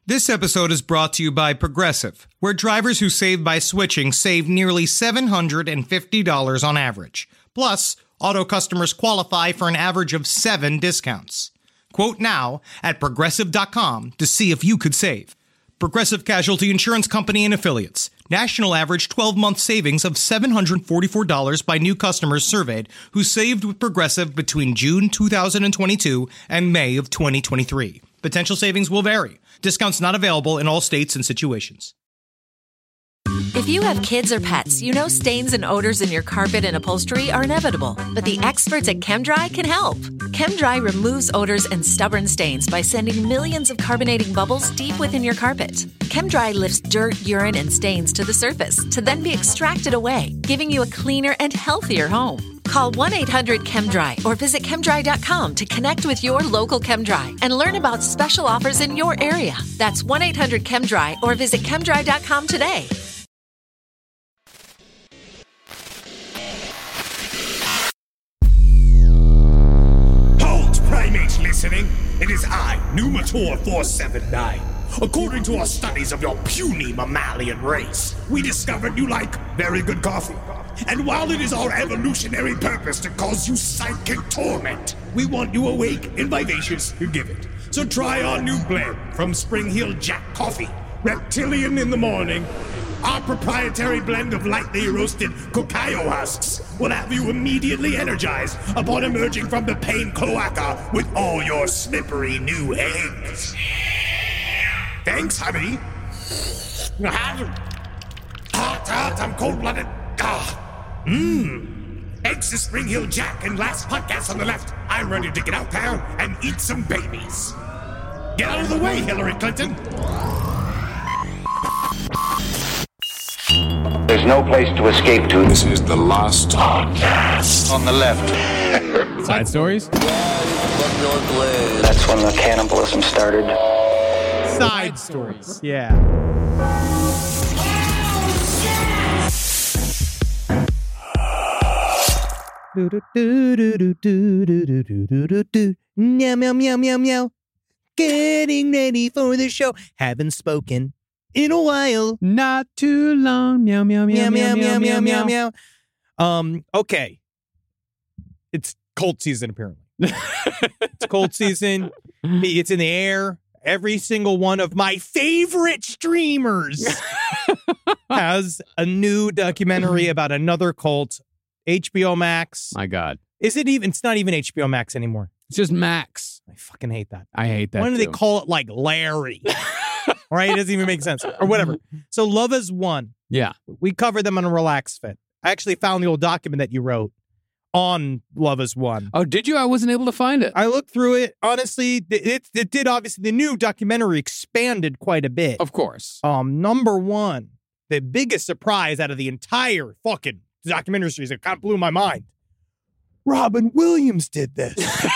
This episode is brought to you by Progressive, where drivers who save by switching save nearly $750 on average. Plus, auto customers qualify for an average of 7 discounts. Quote now at Progressive.com to see if you could save. Progressive Casualty Insurance Company and Affiliates. National average 12-month savings of $744 by new customers surveyed who saved with Progressive between June 2022 and May of 2023. Potential savings will vary. Discounts not available in all states and situations. If you have kids or pets, you know stains and odors in your carpet and upholstery are inevitable. But the experts at ChemDry can help. ChemDry removes odors and stubborn stains by sending millions of carbonating bubbles deep within your carpet. ChemDry lifts dirt, urine, and stains to the surface to then be extracted away, giving you a cleaner and healthier home. Call 1-800-ChemDry or visit ChemDry.com to connect with your local ChemDry and learn about special offers in your area. That's 1-800-ChemDry or visit ChemDry.com today. Primates listening, it is I, Numator 479. According to our studies of your puny mammalian race, we discovered you like very good coffee. And while it is our evolutionary purpose to cause you psychic torment, we want you awake and vivacious to give it. So try our new blend from Spring Hill Jack Coffee, Reptilian in the morning. Our proprietary blend of lightly roasted cacao husks will have you immediately energized upon emerging from the pain cloaca with all your slippery new eggs. Thanks, honey. Hot, I'm cold-blooded. Eggs to Spring Hill Jack and last podcast on the left. I'm ready to get out there and eat some babies. Get out of the way, Hillary Clinton. There's no place to escape to. This is the last podcast. On the left. Side stories? That's when the cannibalism started. Side stories. Yeah. Meow, meow, meow, meow, meow. Getting ready for the show. Haven't spoken in a while. Not too long. Meow, meow, meow, meow, meow, meow, meow, meow. Okay. It's cold season, apparently. It's cold season. It's in the air. Every single one of my favorite streamers has a new documentary about another cult. HBO Max. My God. Is it even? It's not even HBO Max anymore. It's just Max. I fucking hate that. I hate that. Why do too. they call it like Larry? Right? It doesn't even make sense. Or whatever. So Love Is One. Yeah. We covered them on a Relax Fit. I actually found the old document that you wrote on Love Is One. Oh, did you? I wasn't able to find it. I looked through it. Honestly, it did obviously. The new documentary expanded quite a bit. Of course. Number one, the biggest surprise out of the entire fucking documentary series that kind of blew my mind. Robin Williams did this.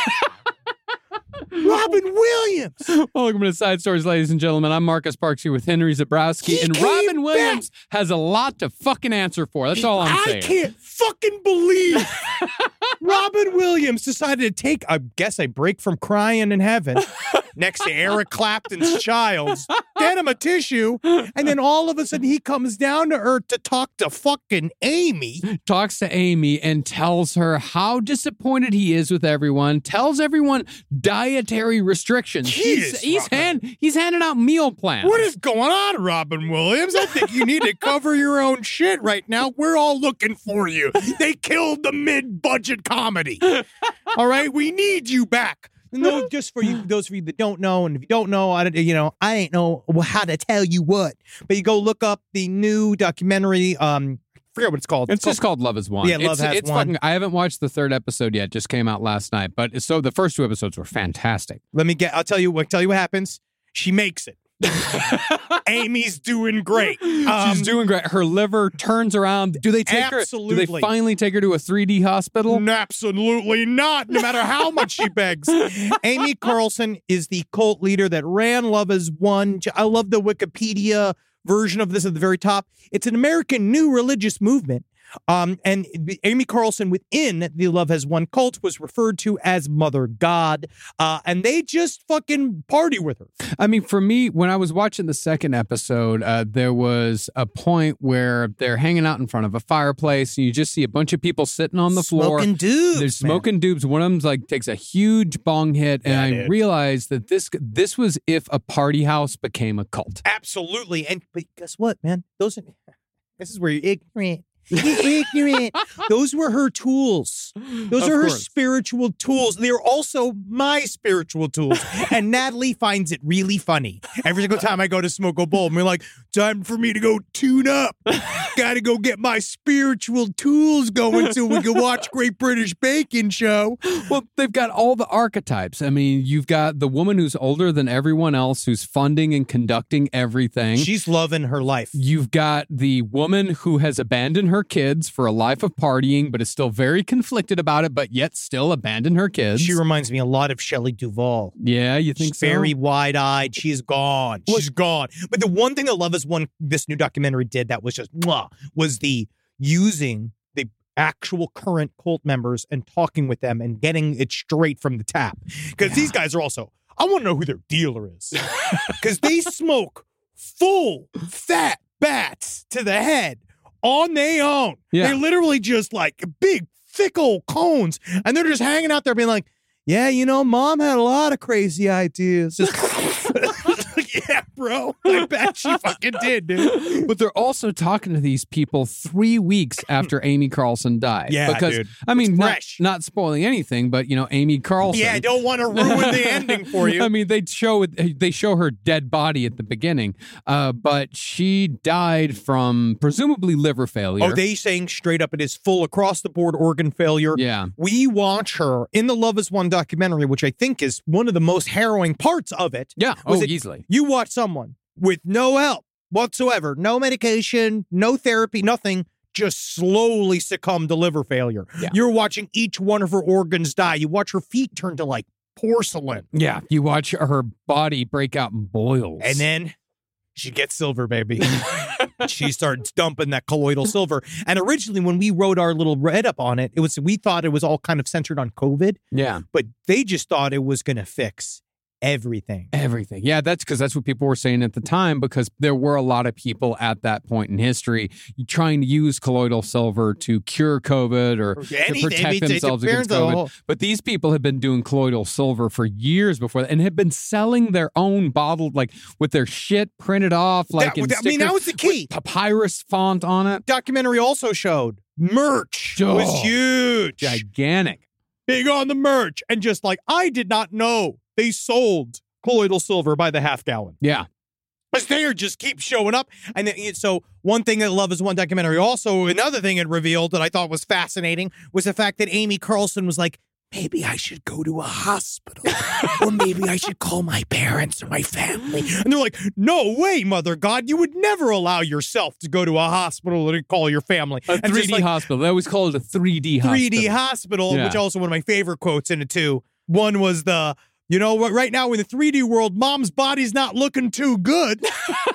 Robin Williams. Welcome to Side Stories, ladies and gentlemen. I'm Marcus Parks here with Henry Zabrowski, and Robin Williams has a lot to fucking answer for. That's all I'm saying. I can't fucking believe Robin Williams decided to take, I guess, a break from crying in heaven next to Eric Clapton's Childs, get him a tissue, and then all of a sudden he comes down to earth to talk to fucking Amy. Talks to Amy and tells her how disappointed he is with everyone, tells everyone dietary restrictions. He's handing out meal plans. What is going on, Robin Williams? I think you need to cover your own shit right now. We're all looking for you. They killed the mid-budget comedy. All right? We need you back. No, just for you, those of you that don't know, and if you don't know, I ain't know how to tell you what. But you go look up the new documentary. I forget what it's called. It's just called Love Is One. Yeah, Love Has One. I haven't watched the third episode yet. Just came out last night. But so the first 2 episodes were fantastic. I'll tell you what happens. She makes it. Amy's doing great. She's doing great. Her liver turns around. Do they take her? Do they finally take her to a 3D hospital? Absolutely not. No matter how much she begs. Amy Carlson is the cult leader that ran Love Is One. I love the Wikipedia version of this at the very top. It's an American new religious movement And Amy Carlson within the Love Has Won cult was referred to as Mother God. And they just fucking party with her. I mean, for me, when I was watching the second episode, there was a point where they're hanging out in front of a fireplace and you just see a bunch of people sitting on the floor. Smoking doobs. They're smoking doobs. One of them like takes a huge bong hit. And I realized that this was if a party house became a cult. Absolutely. But guess what, man? This is where you're ignorant. You're ignorant. Those were her tools. Those are her spiritual tools. They're also my spiritual tools. And Natalie finds it really funny. Every single time I go to smoke a bowl, and we're like, time for me to go tune up. Got to go get my spiritual tools going so we can watch Great British Baking Show. Well, they've got all the archetypes. I mean, you've got the woman who's older than everyone else, who's funding and conducting everything. She's loving her life. You've got the woman who has abandoned her kids for a life of partying, but is still very conflicted about it, but yet still abandoned her kids. She reminds me a lot of Shelley Duvall. Yeah, you think so? Very wide-eyed. She's gone. She's gone. But the one thing that Love Has Won, this new documentary did that was just, was the using the actual current cult members and talking with them and getting it straight from the tap. Because these guys are also, I want to know who their dealer is. Because they smoke full, fat bats to the head on their own. Yeah. They're literally just like big, thick old cones. And they're just hanging out there being like, yeah, you know, Mom had a lot of crazy ideas. Yeah, bro. I bet she fucking did, dude. But they're also talking to these people 3 weeks after Amy Carlson died. Yeah, because, dude. I mean, not spoiling anything, but, you know, Amy Carlson. Yeah, I don't want to ruin the ending for you. I mean, they show her dead body at the beginning, but she died from presumably liver failure. Oh, they saying straight up it is full across-the-board organ failure. Yeah. We watch her in the Love Has Won documentary, which I think is one of the most harrowing parts of it. Yeah, easily. You watch someone with no help whatsoever, no medication, no therapy, nothing, just slowly succumb to liver failure. Yeah. You're watching each one of her organs die. You watch her feet turn to like porcelain. Yeah, you watch her body break out in boils. And then she gets silver, baby. She starts dumping that colloidal silver. And originally when we wrote our little write-up on it, we thought it was all kind of centered on COVID. Yeah. But they just thought it was going to fix everything. Yeah, that's because that's what people were saying at the time, because there were a lot of people at that point in history trying to use colloidal silver to cure COVID or to protect themselves against COVID. But these people had been doing colloidal silver for years before that and had been selling their own bottled, like with their shit printed off, like in stickers, that was the key. Papyrus font on it. Documentary also showed merch was huge. Gigantic. Big on the merch. And just like, I did not know they sold colloidal silver by the half gallon. Yeah. But they just keep showing up. And so one thing that Love Has Won documentary also, another thing it revealed that I thought was fascinating was the fact that Amy Carlson was like, maybe I should go to a hospital. Or maybe I should call my parents or my family. And they're like, no way, Mother God. You would never allow yourself to go to a hospital and call your family. A 3D hospital. They always call it a 3D hospital. 3D hospital, which also one of my favorite quotes in it too. One was you know what, right now in the 3D world, Mom's body's not looking too good.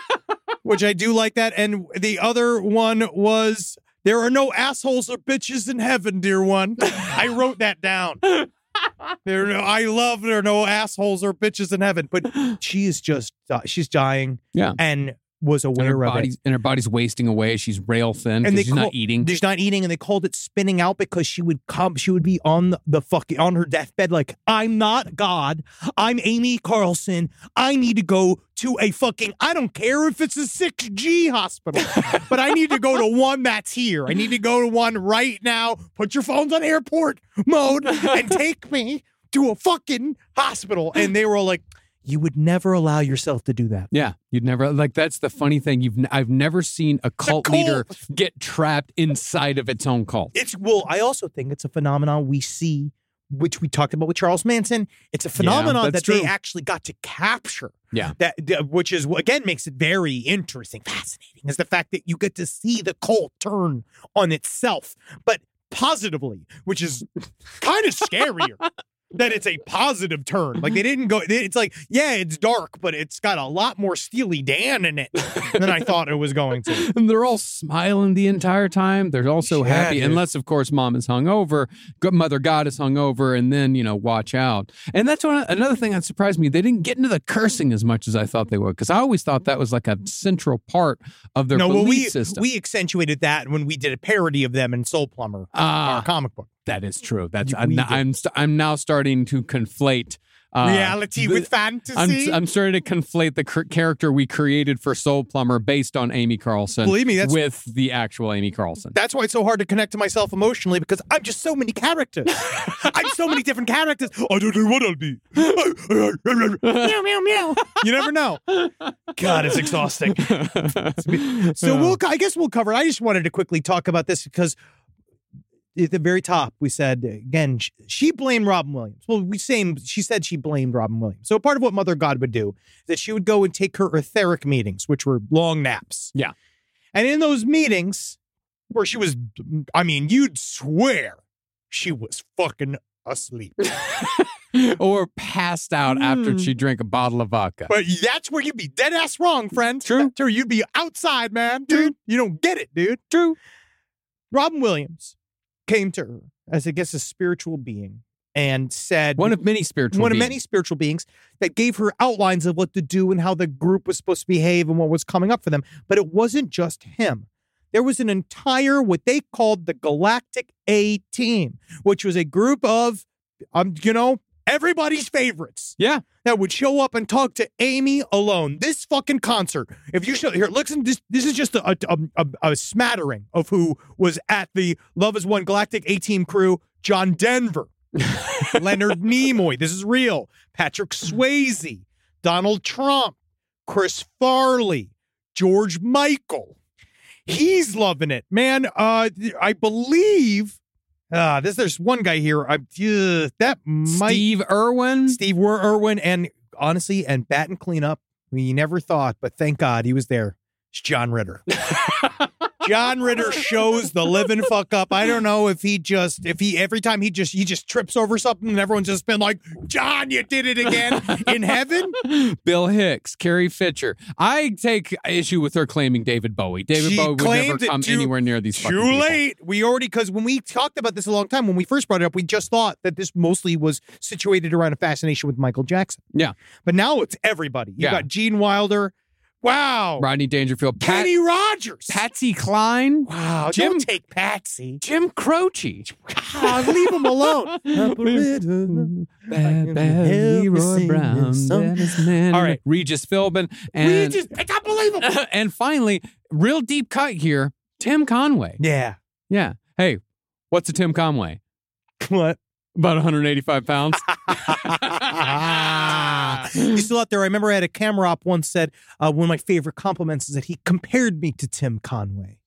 Which I do like that. And the other one was, there are no assholes or bitches in heaven, dear one. I wrote that down. There are no assholes or bitches in heaven. But she is just, she's dying. Yeah. And was aware of it. And her body's wasting away. She's rail thin because she's not eating. She's not eating, and they called it spinning out because she would be on on her deathbed like, I'm not God. I'm Amy Carlson. I need to go to a I don't care if it's a 6G hospital, but I need to go to one that's here. I need to go to one right now. Put your phones on airport mode and take me to a fucking hospital. And they were all like, you would never allow yourself to do that. Yeah, you'd never. Like, that's the funny thing. I've never seen a cult leader get trapped inside of its own cult. I also think it's a phenomenon we see, which we talked about with Charles Manson. It's a phenomenon that they actually got to capture. Yeah. Which is, again, makes it very interesting, fascinating, is the fact that you get to see the cult turn on itself, but positively, which is kind of scarier. that it's a positive turn. Like, they didn't go, it's like, yeah, it's dark, but it's got a lot more Steely Dan in it than I thought it was going to. And they're all smiling the entire time. They're all so happy. Dude. Unless, of course, Mom is hungover, Mother God is hungover, and then, watch out. And that's another thing that surprised me. They didn't get into the cursing as much as I thought they would, because I always thought that was like a central part of their belief system. We accentuated that when we did a parody of them in Soul Plumber, our comic book. That is true. I'm now starting to conflate reality with fantasy. I'm starting to conflate the character we created for Soul Plumber based on Amy Carlson. Believe me, with the actual Amy Carlson. That's why it's so hard to connect to myself emotionally, because I'm just so many characters. I'm so many different characters. I don't know what I'll be. Meow, meow, meow. You never know. God, it's exhausting. So I guess we'll cover it. I just wanted to quickly talk about this because at the very top, we said, again, she blamed Robin Williams. Well, she said she blamed Robin Williams. So part of what Mother God would do is that she would go and take her etheric meetings, which were long naps. Yeah. And in those meetings, where she was, you'd swear she was fucking asleep. Or passed out after she drank a bottle of vodka. But that's where you'd be dead ass wrong, friend. True. You'd be outside, man. Dude, you don't get it, dude. True. Robin Williams came to her as, I guess, a spiritual being and said... One of many spiritual beings that gave her outlines of what to do and how the group was supposed to behave and what was coming up for them. But it wasn't just him. There was an entire, what they called the Galactic A-Team, which was a group of, everybody's favorites. Yeah. That would show up and talk to Amy alone. This fucking concert. If you show here, listen, this is just a smattering of who was at the Love Is One Galactic A-Team crew. John Denver, Leonard Nimoy. This is real. Patrick Swayze, Donald Trump, Chris Farley, George Michael. He's loving it, man. I believe. There's one guy here. Steve Irwin, and honestly, and bat and cleanup. You never thought, but thank God he was there. It's John Ritter. John Ritter shows the living fuck up. I don't know if every time he just trips over something and everyone's just been like, John, you did it again in heaven. Bill Hicks, Carrie Fisher. I take issue with her claiming David Bowie. David Bowie would never come anywhere near these fucking people. Too late. Because when we talked about this a long time, when we first brought it up, we just thought that this mostly was situated around a fascination with Michael Jackson. Yeah. But now it's everybody. You got Gene Wilder. Wow. Rodney Dangerfield. Kenny Rogers. Patsy Cline. Wow. Don't take Patsy. Jim Croce. Leave him alone. Bad Leroy Brown. All right. Regis Philbin. It's unbelievable. And finally, real deep cut here, Tim Conway. Yeah. Yeah. Hey, what's a Tim Conway? What? About 185 pounds. He's still out there. I remember I had a camera op once said, one of my favorite compliments is that he compared me to Tim Conway.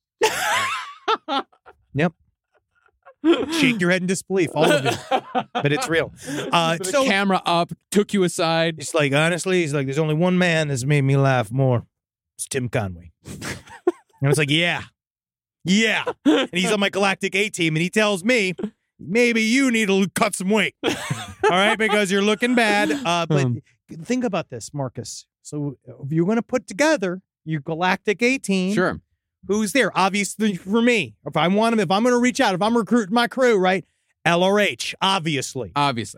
Yep. Shake your head in disbelief, all of you. But it's real. So camera up, took you aside. It's like, honestly, he's like, there's only one man that's made me laugh more. It's Tim Conway. And I was like, yeah. And he's on my Galactic A-Team, and he tells me, maybe you need to cut some weight. All right, because you're looking bad. But think about this, Marcus. So if you're going to put together your Galactic A-Team, sure, who's there? Obviously, for me, if I'm going to reach out, if I'm recruiting my crew, right? LRH, obviously.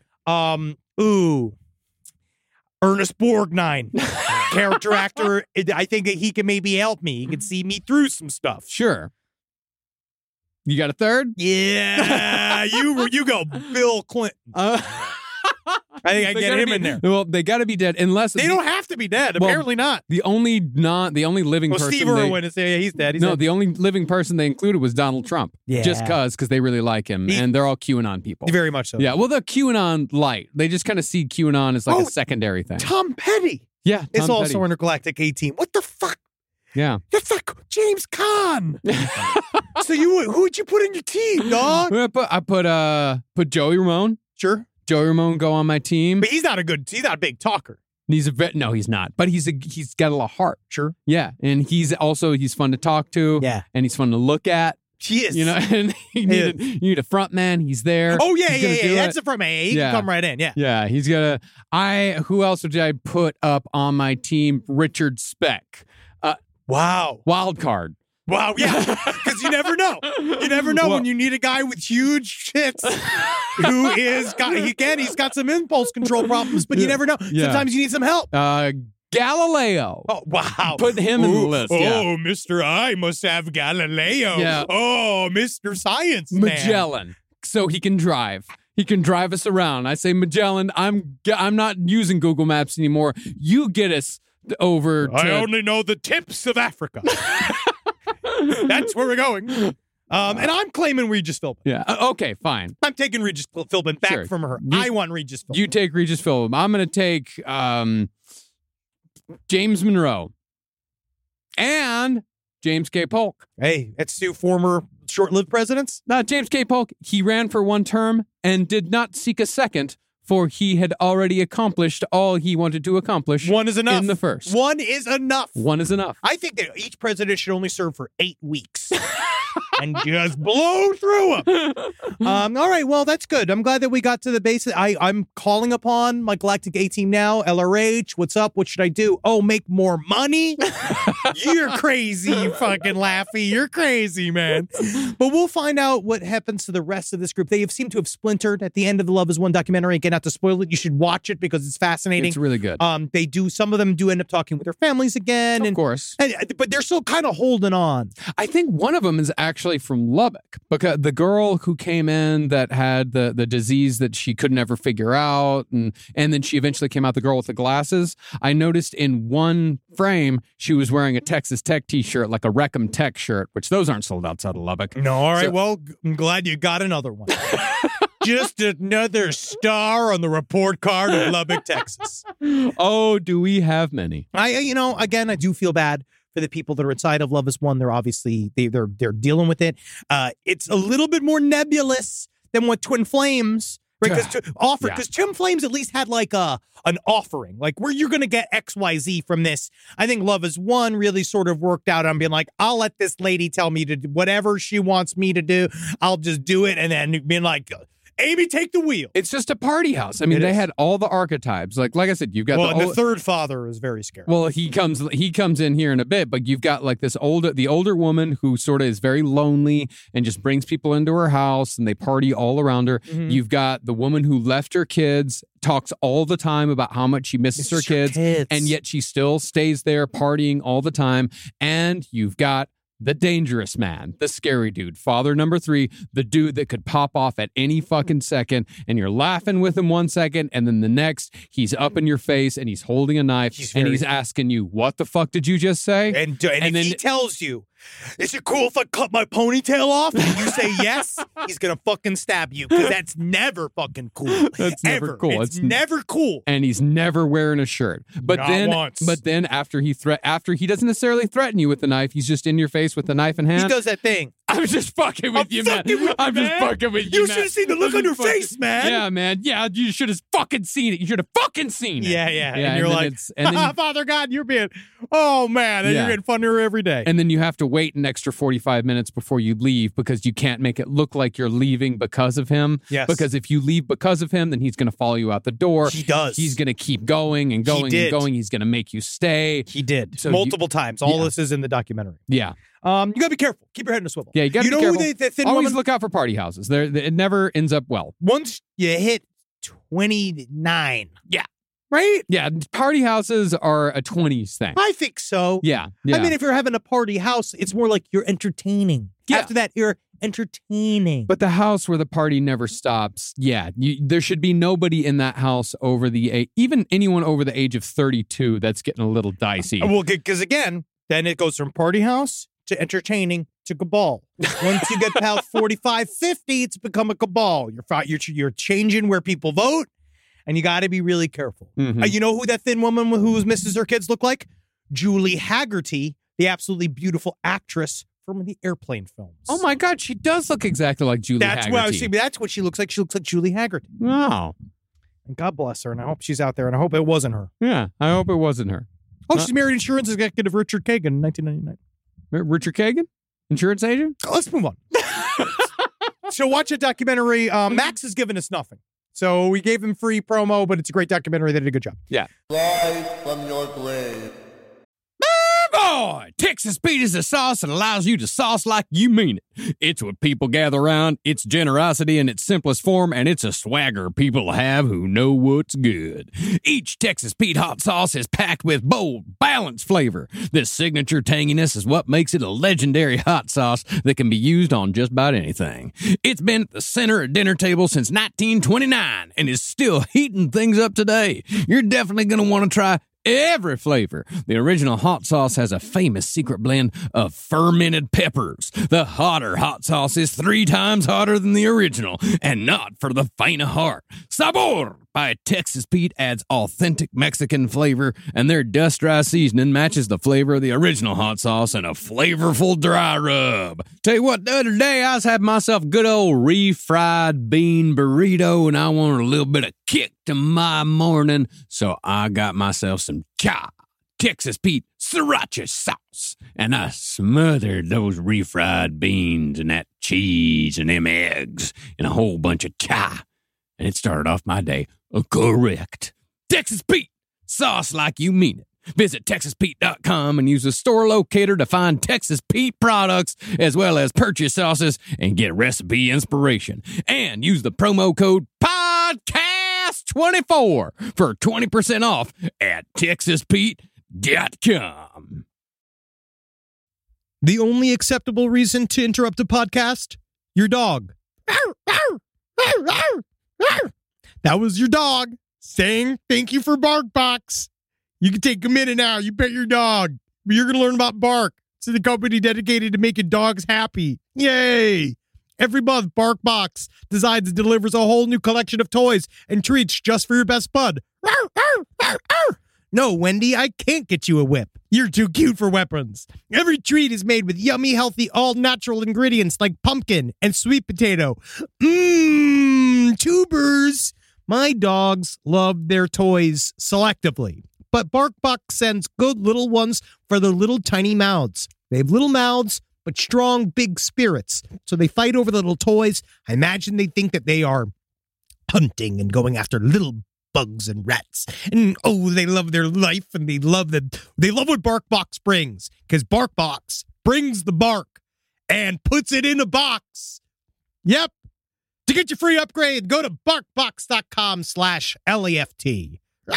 Ernest Borgnine, character actor. I think that he can maybe help me. He can see me through some stuff. Sure. You got a third? Yeah, you go, Bill Clinton. I think I get him in there. Well, they got to be dead unless they don't have to be dead. Apparently not. The only living person. Steve Irwin is he's dead. The only living person they included was Donald Trump. Yeah, just because they really like him, and they're all QAnon people. Very much so. Yeah, well, they're QAnon light. They just kind of see QAnon as like a secondary thing. Tom Petty. Yeah, it's also under Galactic A-Team. What the fuck? Yeah, that's like James Caan. So who would you put in your team, dog? I put Joey Ramone. Sure, Joey Ramone go on my team. But he's not a big talker. He's no, he's not. But he's got a lot of heart. Sure. Yeah, and he's fun to talk to. Yeah, and he's fun to look at. He is. You know, and you need a front man. He's there. Oh, yeah. That's the front man. He can come right in. Yeah. Yeah. He's going to. Who else would I put up on my team? Richard Speck. Wow. Wild card. Wow, yeah, because you never know. You never know when you need a guy with huge tits who he's got some impulse control problems, but you never know. Yeah. Sometimes you need some help. Galileo. Oh, wow. Put him in the list. Oh, Mr. I must have Galileo. Yeah. Oh, Mr. Science Magellan. Man. So he can drive. He can drive us around. I say, Magellan, I'm not using Google Maps anymore. You get us over to... I only know the tips of Africa. That's where we're going. And I'm claiming Regis Philbin. Yeah. Okay, fine. I'm taking Regis Philbin back from her. I want Regis Philbin. You take Regis Philbin. I'm going to take James Monroe and James K. Polk. Hey, that's two former short-lived presidents. James K. Polk, he ran for one term and did not seek a second, for he had already accomplished all he wanted to accomplish. One is enough. In the first. One is enough. One is enough. I think that each president should only serve for 8 weeks. And just blow through them. All right, well, that's good. I'm glad that we got to the basics. I'm calling upon my Galactic A-Team now. LRH, what's up? What should I do? Oh, make more money? You're crazy, you fucking Laffy. You're crazy, man. But we'll find out what happens to the rest of this group. They seem to have splintered at the end of the Love Is One documentary. Again, not to spoil it, you should watch it because it's fascinating. It's really good. Some of them do end up talking with their families again. Of course. But they're still kind of holding on. I think one of them is actually from Lubbock, because the girl who came in that had the disease that she could never figure out, and then she eventually came out, the girl with the glasses. I noticed in one frame she was wearing a Texas Tech t-shirt, like a Wreckham Tech shirt, which those aren't sold outside of Lubbock. No, all right. Well, I'm glad you got another one. Just another star on the report card of Lubbock, Texas. Oh, do we have many? Again, I do feel bad for the people that are inside of Love Is One. They're obviously they're dealing with it. It's a little bit more nebulous than what Twin Flames, right? Because Twin Flames at least had like an offering, like where you're going to get XYZ from this. I think Love Is One really sort of worked out on being like, I'll let this lady tell me to do whatever she wants me to do. I'll just do it, and then being like, Amy, take the wheel. It's just a party house. I mean, they had all the archetypes. Like I said, you've got the third father is very scary. Well, he comes in here in a bit, but you've got like the older woman who sort of is very lonely and just brings people into her house and they party all around her. Mm-hmm. You've got the woman who left her kids, talks all the time about how much she misses her kids, and yet she still stays there partying all the time. And you've got the dangerous man, the scary dude, father number 3, the dude that could pop off at any fucking second, and you're laughing with him one second, and then the next, he's up in your face, and he's holding a knife, he's asking you, what the fuck did you just say? And then he tells you, is it cool if I cut my ponytail off? And you say yes, he's going to fucking stab you, because that's never fucking cool. That's never cool. It's never cool. And he's never wearing a shirt. But Not once. But then after he doesn't necessarily threaten you with the knife, he's just in your face with the knife in hand. He does that thing. I'm just fucking with you, man. I'm just fucking with you, man. You should have seen the look on your face, man. Yeah, man. Yeah, you should have fucking seen it. You should have fucking seen it. Yeah. And you're like, Father God, you're being, oh, man. And you're getting funnier every day. And then you have to wait an extra 45 minutes before you leave because you can't make it look like you're leaving because of him. Yes. Because if you leave because of him, then he's going to follow you out the door. He does. He's going to keep going and going and going. He's going to make you stay. He did. So multiple times. All this is in the documentary. Yeah. You got to be careful. Keep your head in a swivel. Yeah, you got to be careful. Who the thin Always woman? Look out for party houses. It never ends up well. Once you hit 29. Yeah. Right? Yeah, party houses are a 20s thing. I think so. Yeah. I mean, if you're having a party house, it's more like you're entertaining. Yeah. After that, you're entertaining. But the house where the party never stops, there should be nobody in that house over even anyone over the age of 32 that's getting a little dicey. Well, because again, then it goes from party house to entertaining to cabal. Once you get past 45, 50, it's become a cabal. You're changing where people vote, and you got to be really careful. Mm-hmm. You know who that thin woman who misses her kids look like? Julie Haggerty, the absolutely beautiful actress from the Airplane films. Oh my God, she does look exactly like Julie Haggerty. That's what she looks like. She looks like Julie Haggerty. Wow. And God bless her, and I hope she's out there, and I hope it wasn't her. Yeah, I hope it wasn't her. Oh, she's married insurance executive Richard Kagan in 1999. Richard Kagan? Insurance agent? Let's move on. So watch a documentary. Max has given us nothing. So we gave him free promo, but it's a great documentary. They did a good job. Yeah. Rise from your grave. Boy, Texas Pete is a sauce that allows you to sauce like you mean it. It's what people gather around, it's generosity in its simplest form, and it's a swagger people have who know what's good. Each Texas Pete hot sauce is packed with bold, balanced flavor. This signature tanginess is what makes it a legendary hot sauce that can be used on just about anything. It's been at the center of dinner table since 1929 and is still heating things up today. You're definitely going to want to try every flavor. The original hot sauce has a famous secret blend of fermented peppers. The hotter hot sauce is 3 times hotter than the original, and not for the faint of heart. Sabor by Texas Pete adds authentic Mexican flavor, and their dust dry seasoning matches the flavor of the original hot sauce in a flavorful dry rub. Tell you what, the other day I was having myself a good old refried bean burrito, and I wanted a little bit of kick to my morning, so I got myself some Texas Pete sriracha sauce, and I smothered those refried beans and that cheese and them eggs and a whole bunch of cha, and it started off my day correct. Texas Pete, sauce like you mean it. Visit TexasPete.com and use the store locator to find Texas Pete products as well as purchase sauces and get recipe inspiration. And use the promo code PODCAST24 for 20% off at TexasPete.com. The only acceptable reason to interrupt a podcast? Your dog. That was your dog saying thank you for BarkBox. You can take a minute now. You pet your dog. But you're going to learn about Bark. It's the company dedicated to making dogs happy. Yay! Every month, BarkBox designs and delivers a whole new collection of toys and treats just for your best bud. No, Wendy, I can't get you a whip. You're too cute for weapons. Every treat is made with yummy, healthy, all-natural ingredients like pumpkin and sweet potato. Tubers. My dogs love their toys selectively, but BarkBox sends good little ones for their little tiny mouths. They have little mouths, but strong, big spirits. So they fight over the little toys. I imagine they think that they are hunting and going after little bugs and rats. And they love their life, and they love what BarkBox brings, because BarkBox brings the bark and puts it in a box. Yep. To get your free upgrade, go to BarkBox.com/LEFT.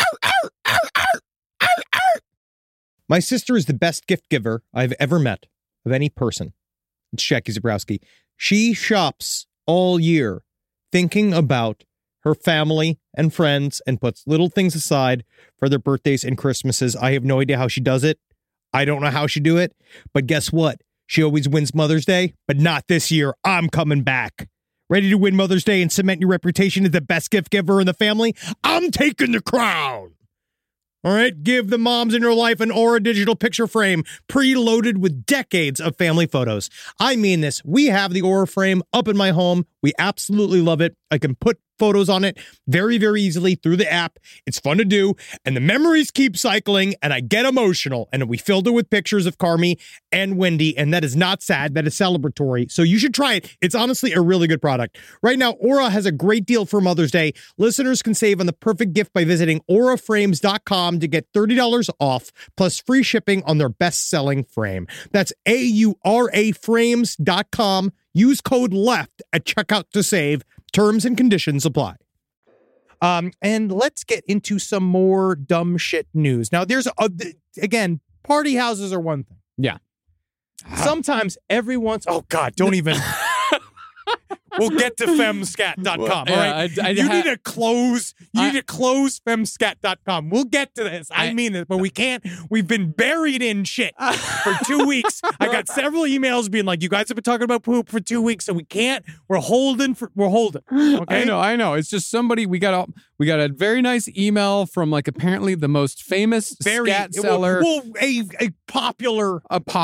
My sister is the best gift giver I've ever met of any person. It's Jackie Zabrowski. She shops all year thinking about her family and friends and puts little things aside for their birthdays and Christmases. I have no idea how she does it. I don't know how she do it. But guess what? She always wins Mother's Day, but not this year. I'm coming back. Ready to win Mother's Day and cement your reputation as the best gift giver in the family? I'm taking the crown. All right, give the moms in your life an Aura digital picture frame preloaded with decades of family photos. I mean this. We have the Aura frame up in my home. We absolutely love it. I can put photos on it very, very easily through the app. It's fun to do, and the memories keep cycling, and I get emotional. And we filled it with pictures of Carmi and Wendy, and that is not sad. That is celebratory. So you should try it. It's honestly a really good product. Right now, Aura has a great deal for Mother's Day. Listeners can save on the perfect gift by visiting auraframes.com to get $30 off, plus free shipping on their best-selling frame. That's AURAFrames.com. Use code LEFT at checkout to save. Terms and conditions apply. And let's get into some more dumb shit news. Now, there's, again, party houses are one thing. Yeah. Sometimes every once... Oh, God, don't even... We'll get to femscat.com, all right? You need to close femscat.com. We'll get to this. I mean it, but we can't. We've been buried in shit for 2 weeks. I got several emails being like, you guys have been talking about poop for 2 weeks, so we can't. We're holding. Okay? I know. It's just somebody, we got a very nice email from like apparently the most famous scat seller. A popular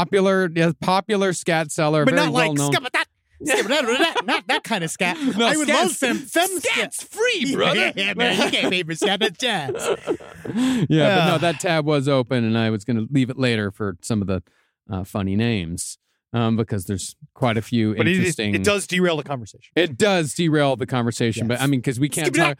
scat seller. But very not well known. Not that kind of scat. No, I would love femscat. Scat's free, brother. Yeah, man. You can't pay for scat. That's jazz. But no, that tab was open, and I was going to leave it later for some of the funny names. because there's quite a few interesting. It does derail the conversation. It does derail the conversation, yes. But I mean, because we can't talk.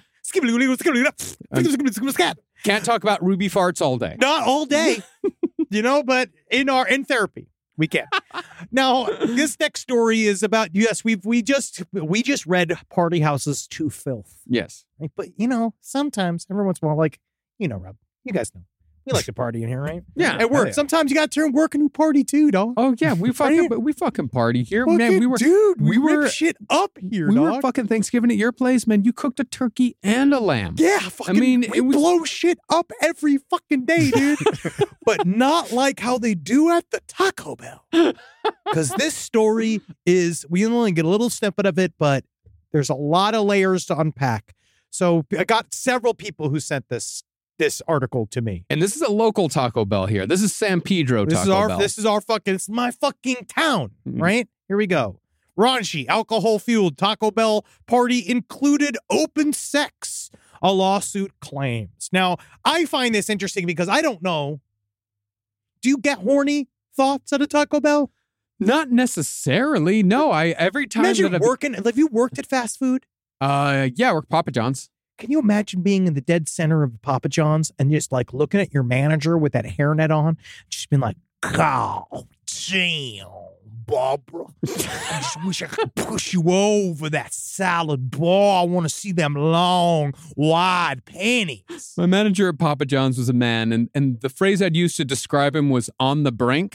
Can't talk about Ruby farts all day. Not all day, but in therapy we can. Now, this next story is about we just read Party Houses to Filth. Yes, right? But sometimes every once in a while, Rob, you guys know. We like to party in here, right? Yeah, at work. Yeah. Sometimes you got to turn work into a party too, dog. Oh yeah, we fucking party here, man. We rip shit up here. We dog. were fucking Thanksgiving at your place, man. You cooked a turkey and a lamb. Yeah, we blow shit up every fucking day, dude. But not like how they do at the Taco Bell. Because this story we only get a little snippet of it, but there's a lot of layers to unpack. So I got several people who sent this article to me. And this is a local Taco Bell here. This is San Pedro Taco Bell. This is it's my fucking town, right? Here we go. Raunchy, alcohol-fueled Taco Bell party included open sex, a lawsuit claims. Now, I find this interesting because I don't know. Do you get horny thoughts at a Taco Bell? Not necessarily. No, every time have you worked at fast food? Yeah, I work Papa John's. Can you imagine being in the dead center of Papa John's and just looking at your manager with that hairnet on, just being like, God damn, Barbara. I just wish I could push you over that salad bar. I want to see them long, wide panties. My manager at Papa John's was a man, and the phrase I'd use to describe him was on the brink.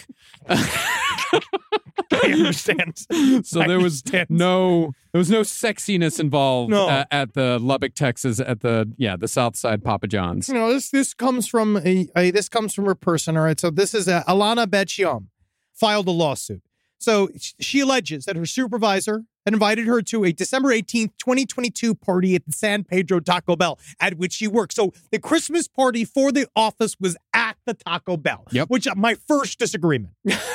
I understand. So there was no sexiness involved at the Lubbock, Texas, at the South Side Papa John's. This comes from a person. All right, so this is Alana Bet-Yom filed a lawsuit. So she alleges that her supervisor had invited her to a December 18th, 2022 party at the San Pedro Taco Bell at which she worked. So the Christmas party for the office was at the Taco Bell, which my first disagreement.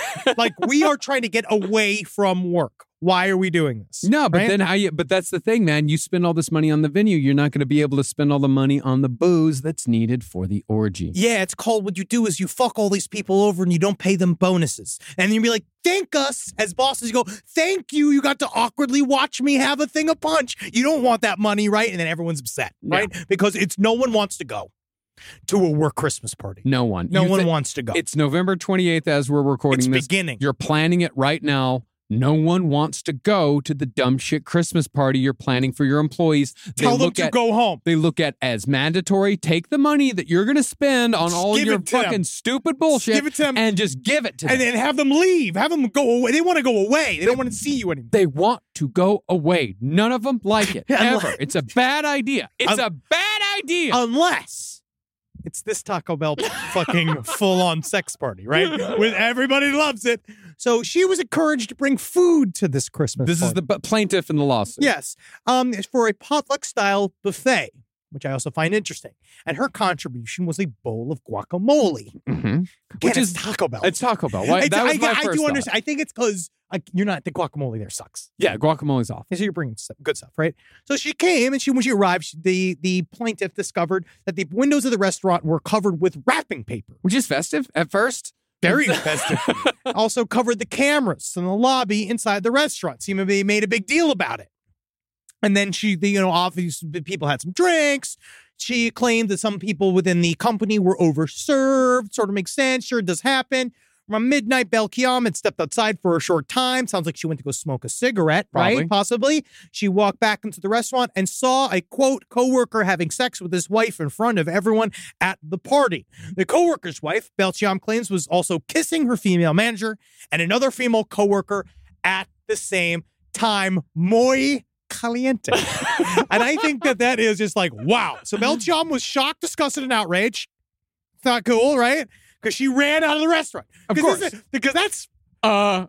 We are trying to get away from work. Why are we doing this? No, but then but that's the thing, man. You spend all this money on the venue. You're not going to be able to spend all the money on the booze that's needed for the orgy. Yeah, it's called what you do is you fuck all these people over and you don't pay them bonuses. And then you'll be like, thank us as bosses. You go, thank you. You got to awkwardly watch me have a thing of punch. You don't want that money, right? And then everyone's upset, right? Because no one wants to go to a work Christmas party. No one. No one wants to go. It's November 28th as we're recording this. It's beginning. You're planning it right now. No one wants to go to the dumb shit Christmas party you're planning for your employees. Tell them to go home. They look at as mandatory. Take the money that you're going to spend on all your fucking stupid bullshit give it to them. And just give it to them. And then have them leave. Have them go away. They want to go away. They don't want to see you anymore. They want to go away. None of them like it. Ever. It's a bad idea. It's a bad idea. Unless it's this Taco Bell fucking full-on sex party, right? With everybody loves it. So she was encouraged to bring food to this Christmas party. This is the plaintiff in the lawsuit. Yes. It's for a potluck-style buffet, which I also find interesting. And her contribution was a bowl of guacamole. Mm-hmm. Which is Taco Bell. It's Taco Bell. Why, that was my first do understand. I think it's because you're not, the guacamole there sucks. Yeah, guacamole's off. So you're bringing good stuff, right? So she came, and when she arrived, the plaintiff discovered that the windows of the restaurant were covered with wrapping paper. Which is festive at first. Very festive. Also covered the cameras in the lobby inside the restaurant. Seemed to be made a big deal about it. And then obviously people had some drinks. She claimed that some people within the company were overserved. Sort of makes sense. Sure, it does happen. Around midnight, Bel-Kiam had stepped outside for a short time. Sounds like she went to go smoke a cigarette, right? Possibly. She walked back into the restaurant and saw a, quote, coworker having sex with his wife in front of everyone at the party. The coworker's wife, Bel-Kiam claims, was also kissing her female manager and another female coworker at the same time. Muy caliente. And I think that is just like, wow. So Bel-Kiam was shocked, disgusted, and outraged. It's not cool, right? Because she ran out of the restaurant. Of course. Because that's... Well,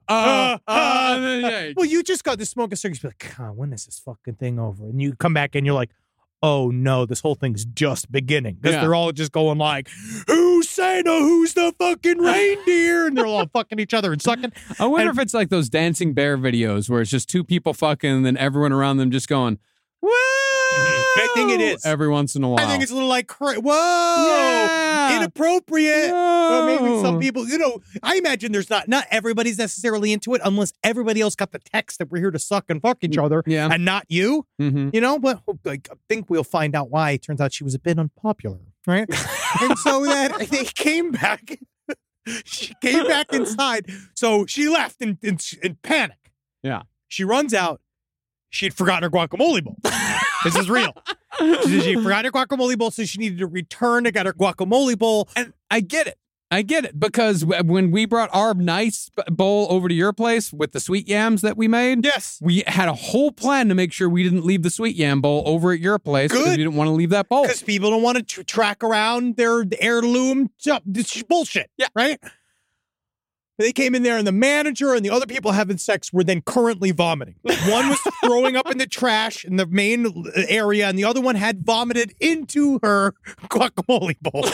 you just got to smoke a cigarette. You're like, God, when is this fucking thing over? And you come back and you're like, oh no, this whole thing's just beginning. Because they're all just going like, who's Santa? Who's the fucking reindeer? And they're all fucking each other and sucking. I wonder if it's like those dancing bear videos where it's just two people fucking and then everyone around them just going, woo! I think it is. Every once in a while. I think it's a little like, whoa, inappropriate. But maybe some people, I imagine there's not everybody's necessarily into it unless everybody else got the text that we're here to suck and fuck each other and not you. Mm-hmm. But I think we'll find out why. It turns out she was a bit unpopular, right? And so that they came back. She came back inside. So she left in panic. Yeah. She runs out. She had forgotten her guacamole bowl. This is real. She forgot her guacamole bowl, so she needed to return to get her guacamole bowl. And I get it. Because when we brought our nice bowl over to your place with the sweet yams that we made, yes, we had a whole plan to make sure we didn't leave the sweet yam bowl over at your place because we didn't want to leave that bowl. Because people don't want to track around their heirloom bullshit. Yeah. Right? They came in there, and the manager and the other people having sex were then currently vomiting. One was throwing up in the trash in the main area, and the other one had vomited into her guacamole bowl.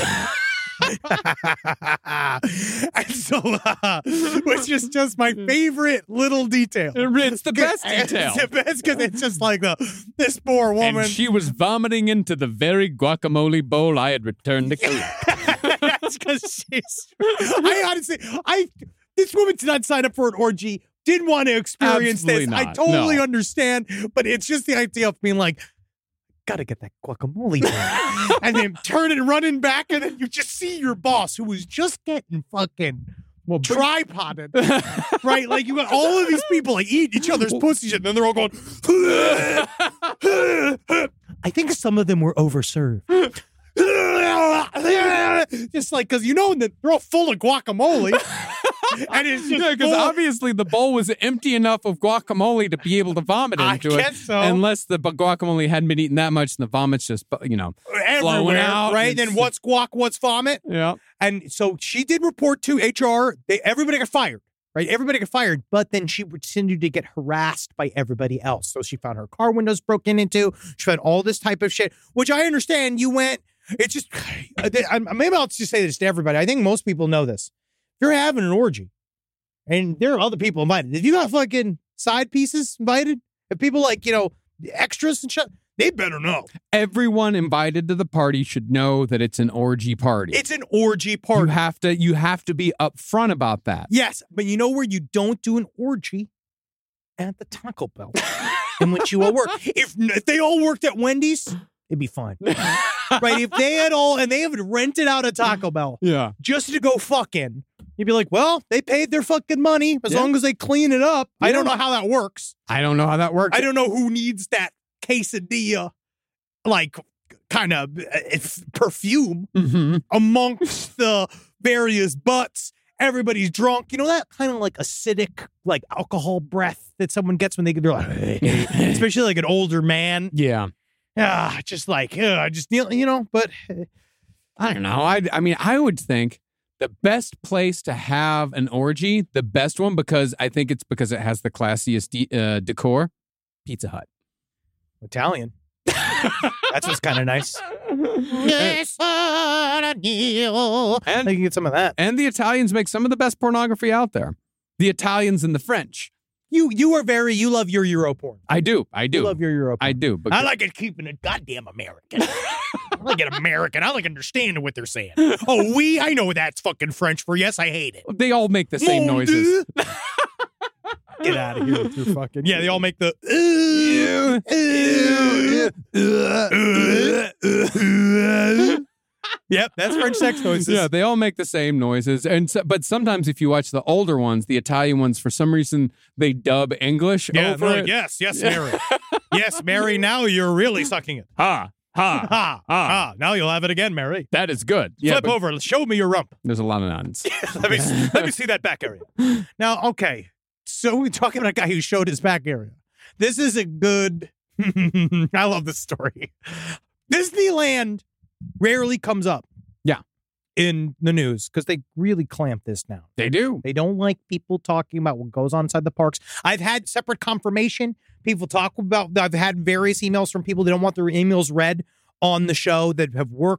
And so, which is just my favorite little detail. It's the best detail. It's the best because it's just like this poor woman. And she was vomiting into the very guacamole bowl I had returned to clean. That's because I honestly, this woman did not sign up for an orgy. Didn't want to experience Absolutely this. not. I totally understand, but it's just the idea of being like, gotta get that guacamole down. And then turning, running back, and then you just see your boss who was just getting fucking tripoded. Right? Like you got all of these people like eat each other's pussies, and then they're all going, I think some of them were overserved. Just like, because they're all full of guacamole. And it's just because obviously the bowl was empty enough of guacamole to be able to vomit into it. So. Unless the guacamole hadn't been eaten that much and the vomit's just, flowing everywhere, out. Right? Then what's guac, what's vomit? Yeah. And so she did report to HR. Everybody got fired. Right? Everybody got fired. But then she continued to get harassed by everybody else. So she found her car windows broken into. She found all this type of shit, which I understand you went. It's just, maybe I'll just say this to everybody. I think most people know this. If you're having an orgy and there are other people invited, if you got fucking side pieces invited, if people like, extras and shit, they better know. Everyone invited to the party should know that it's an orgy party. It's an orgy party. You have to be upfront about that. Yes, but you know where you don't do an orgy? At the Taco Bell, in which you all work. If they all worked at Wendy's, it'd be fine. Right? If they had they have rented out a Taco Bell just to go fucking, you'd be like, well, they paid their fucking money as long as they clean it up. Yeah. I don't know how that works. I don't know how that works. I don't know who needs that quesadilla, like, kind of perfume amongst the various butts. Everybody's drunk. That kind of like acidic, like alcohol breath that someone gets when they're like, especially like an older man. Yeah. Just like, I just, but I don't know. I mean, I would think the best place to have an orgy, the best one, because I think it's because it has the classiest decor, Pizza Hut. Italian. That's what's kind of nice. Yes, and you can get some of that. And the Italians make some of the best pornography out there. The Italians and the French. You love your Euro porn. I do. You love your Euro porn. I do. I like it keeping it goddamn American. I like it American. I like understanding what they're saying. Oh, I know that's fucking French for yes, I hate it. They all make the same noises. Get out of here with your fucking... Yeah, they all make the... Yep, that's French sex noises. Yeah, they all make the same noises. But sometimes if you watch the older ones, the Italian ones, for some reason, they dub English over it. Yes, Mary. Yes, Mary, now you're really sucking it. Ha, ha, ha, ha. Now you'll have it again, Mary. That is good. Flip over. Show me your rump. There's a lot of nuns. Let me see that back area. Now, okay. So we're talking about a guy who showed his back area. This is a good... I love this story. Disneyland rarely comes up. Yeah. In the news because they really clamp this now. They do. They don't like people talking about what goes on inside the parks. I've had separate confirmation. People talk about... I've had various emails from people that don't want their emails read on the show that have worked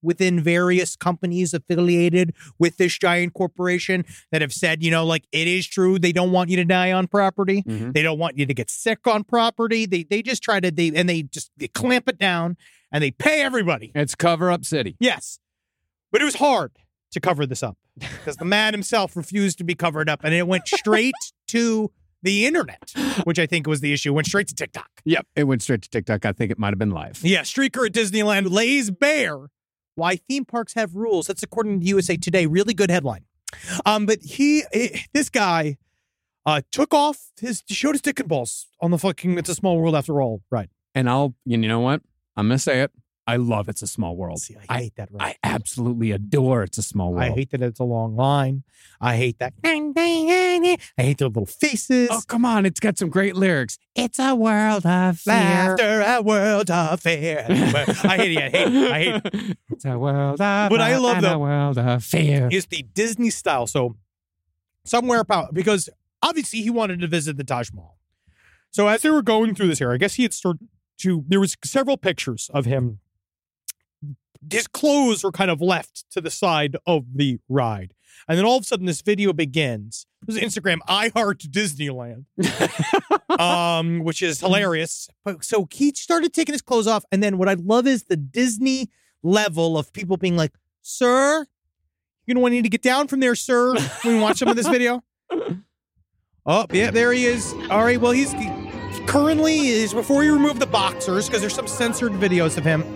within various companies affiliated with this giant corporation that have said, like, it is true. They don't want you to die on property. Mm-hmm. They don't want you to get sick on property. They just try to, they clamp it down and they pay everybody. It's cover-up city. Yes. But it was hard to cover this up because the man himself refused to be covered up, and it went straight to the internet, which I think was the issue. It went straight to TikTok. Yep, it went straight to TikTok. I think it might have been live. Yeah, streaker at Disneyland lays bare why theme parks have rules. That's according to USA Today. Really good headline. But this guy showed his dick and balls on the fucking It's a Small World After All ride. And you know what? I'm going to say it. I love It's a Small World. See, I hate that ride. I absolutely adore It's a Small World. I hate that it's a long line. I hate that. I hate their little faces. Oh, come on. It's got some great lyrics. It's a world of fear. Laughter, a world of fear. I hate it. It's a world of But I love a world of fear. It's the Disney style. So somewhere because obviously he wanted to visit the Taj Mahal. So as they were going through this here, I guess he had started there was several pictures of him. His clothes were kind of left to the side of the ride. And then all of a sudden this video begins. This is Instagram, I Heart Disneyland, which is hilarious. But so he started taking his clothes off. And then what I love is the Disney level of people being like, sir, you're going to need to get down from there, sir. When we watch some of this video. Oh, yeah, there he is. All right, well, he's currently before you remove the boxers, because there's some censored videos of him.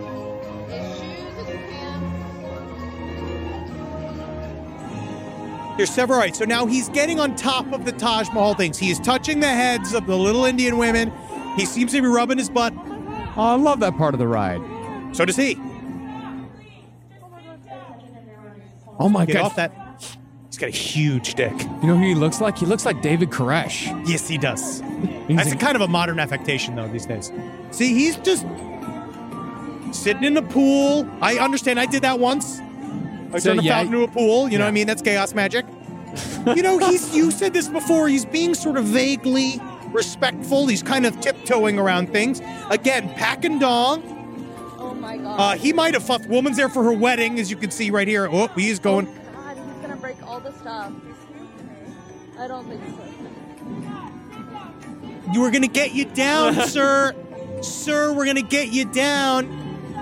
There's several, right? So now he's getting on top of the Taj Mahal things. He is touching the heads of the little Indian women. He seems to be rubbing his butt. Oh, I love that part of the ride. So does he. Oh my Get God. off that. He's got a huge dick. You know who he looks like? He looks like David Koresh. Yes, he does. That's kind of a modern affectation, though, these days. See, he's just sitting in the pool. I understand. I did that once. I turned a fountain into a pool. You know what I mean? That's chaos magic. You said this before. He's being sort of vaguely respectful. He's kind of tiptoeing around things. Again, pack and dong. Oh, my God. He might have fucked. Woman's there for her wedding, as you can see right here. Oh, he's going. Oh, God, he's going to break all the stuff. I don't think so. You were going to get you down, sir. Sir, we're going to get you down.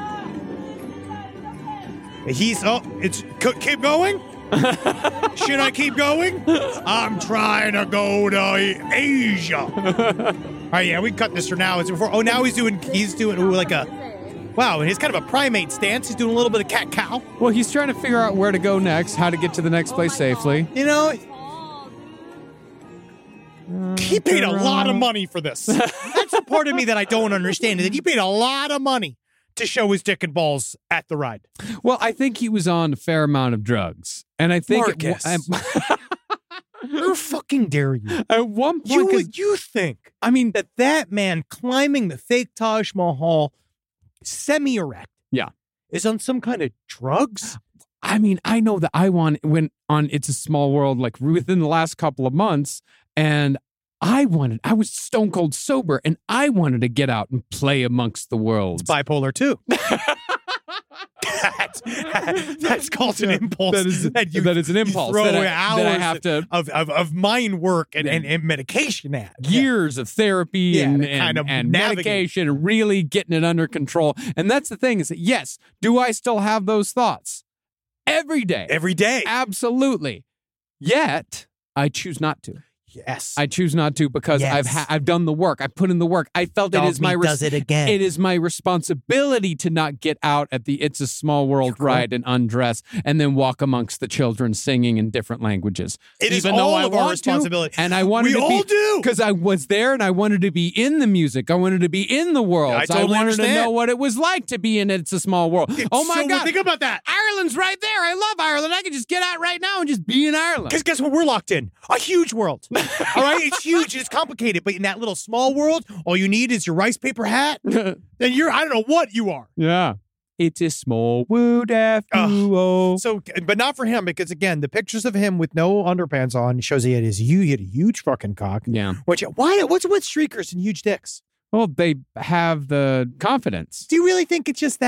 Keep going? Should I keep going? I'm trying to go to Asia. All right, yeah, we cut this for now. It's before. Oh, now he's doing like a, wow, he's kind of a primate stance. He's doing a little bit of cat-cow. Well, he's trying to figure out where to go next, how to get to the next place safely. He paid a lot of money for this. That's a part of me that I don't understand, is that he paid a lot of money to show his dick and balls at the ride. Well, I think he was on a fair amount of drugs. And I think... Marcus. How fucking dare you? At one point... You think, I mean, that man climbing the fake Taj Mahal semi-erect is on some kind of drugs? I mean, I know that I went on It's a Small World like within the last couple of months, and I was stone cold sober, and I wanted to get out and play amongst the worlds. It's bipolar too. That's called an impulse. That is an impulse. Throw that hours I have to of mind work and medication at. Years of therapy and kind of medication and really getting it under control. And that's the thing is that, yes, do I still have those thoughts? Every day. Every day. Absolutely. Yet, I choose not to. Yes. I choose not to because I've done the work. I put in the work. I felt does it again. It is my responsibility to not get out at the It's a Small World ride and undress and then walk amongst the children singing in different languages. It is all of our responsibility. And I wanted to all do. Because I was there and I wanted to be in the music. I wanted to be in the world. I totally wanted understand. to know what it was like to be in It's a Small World. Oh my God. Think about that. Ireland's right there. I love Ireland. I could just get out right now and just be in Ireland. Because guess what? We're locked in. A huge world. All right? It's huge. It's complicated. But in that little small world, all you need is your rice paper hat. Then I don't know what you are. Yeah. It's a small world after all. So, but not for him, because again, the pictures of him with no underpants on shows he had a huge fucking cock. Yeah. What's with streakers and huge dicks? Well, they have the confidence. Do you really think it's just that?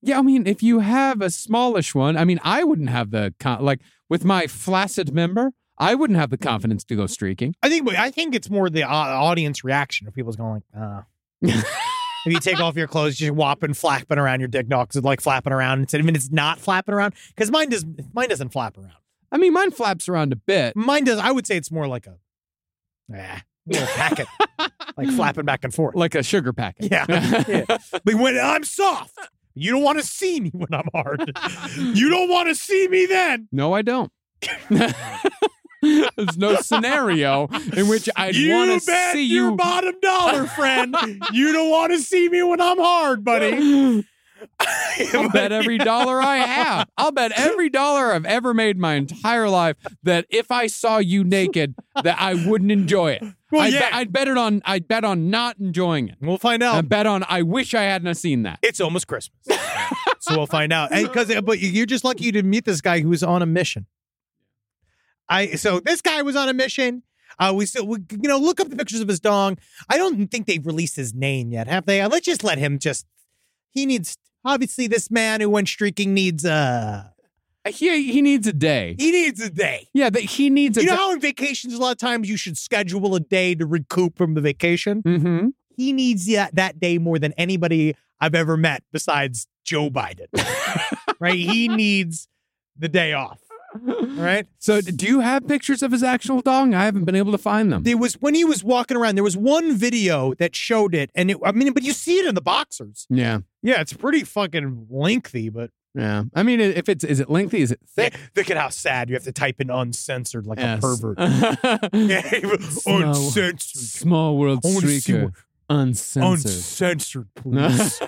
Yeah, I mean, if you have a smallish one, I mean, I wouldn't have like with my flaccid member, I wouldn't have the confidence to go streaking. I think it's more the audience reaction of people's going like, if you take off your clothes, you're whopping, flapping around your dick, because it's like flapping around. Instead, even it's not flapping around, because mine doesn't flap around. I mean, mine flaps around a bit. Mine does. I would say it's more like a little packet, like flapping back and forth, like a sugar packet. Yeah. But when I'm soft, you don't want to see me when I'm hard. You don't want to see me then. No, I don't. There's no scenario in which I'd want to see you. Your bottom dollar, friend. You don't want to see me when I'm hard, buddy. I'll bet every dollar I have. I'll bet every dollar I've ever made my entire life that if I saw you naked, that I wouldn't enjoy it. Well, I'd bet on not enjoying it. We'll find out. I bet on I wish I hadn't seen that. It's almost Christmas, so we'll find out. But you're just lucky to meet this guy who was on a mission. So this guy was on a mission. We look up the pictures of his dong. I don't think they've released his name yet, have they? Let's just let him he needs, obviously this man who went streaking needs he needs a day. He needs a day. Yeah, he needs a day. You know how in vacations a lot of times you should schedule a day to recoup from the vacation? Mm-hmm. He needs that day more than anybody I've ever met besides Joe Biden. Right? He needs the day off. Right. So do you have pictures of his actual dong? I haven't been able to find them. There was, when he was walking around, there was one video that showed it. And but you see it in the boxers. Yeah. Yeah. It's pretty fucking lengthy, but. Yeah. I mean, is it lengthy? Is it thick? Look at how sad you have to type in uncensored like a pervert. Uncensored. Small world streaker. Uncensored. Uncensored, please.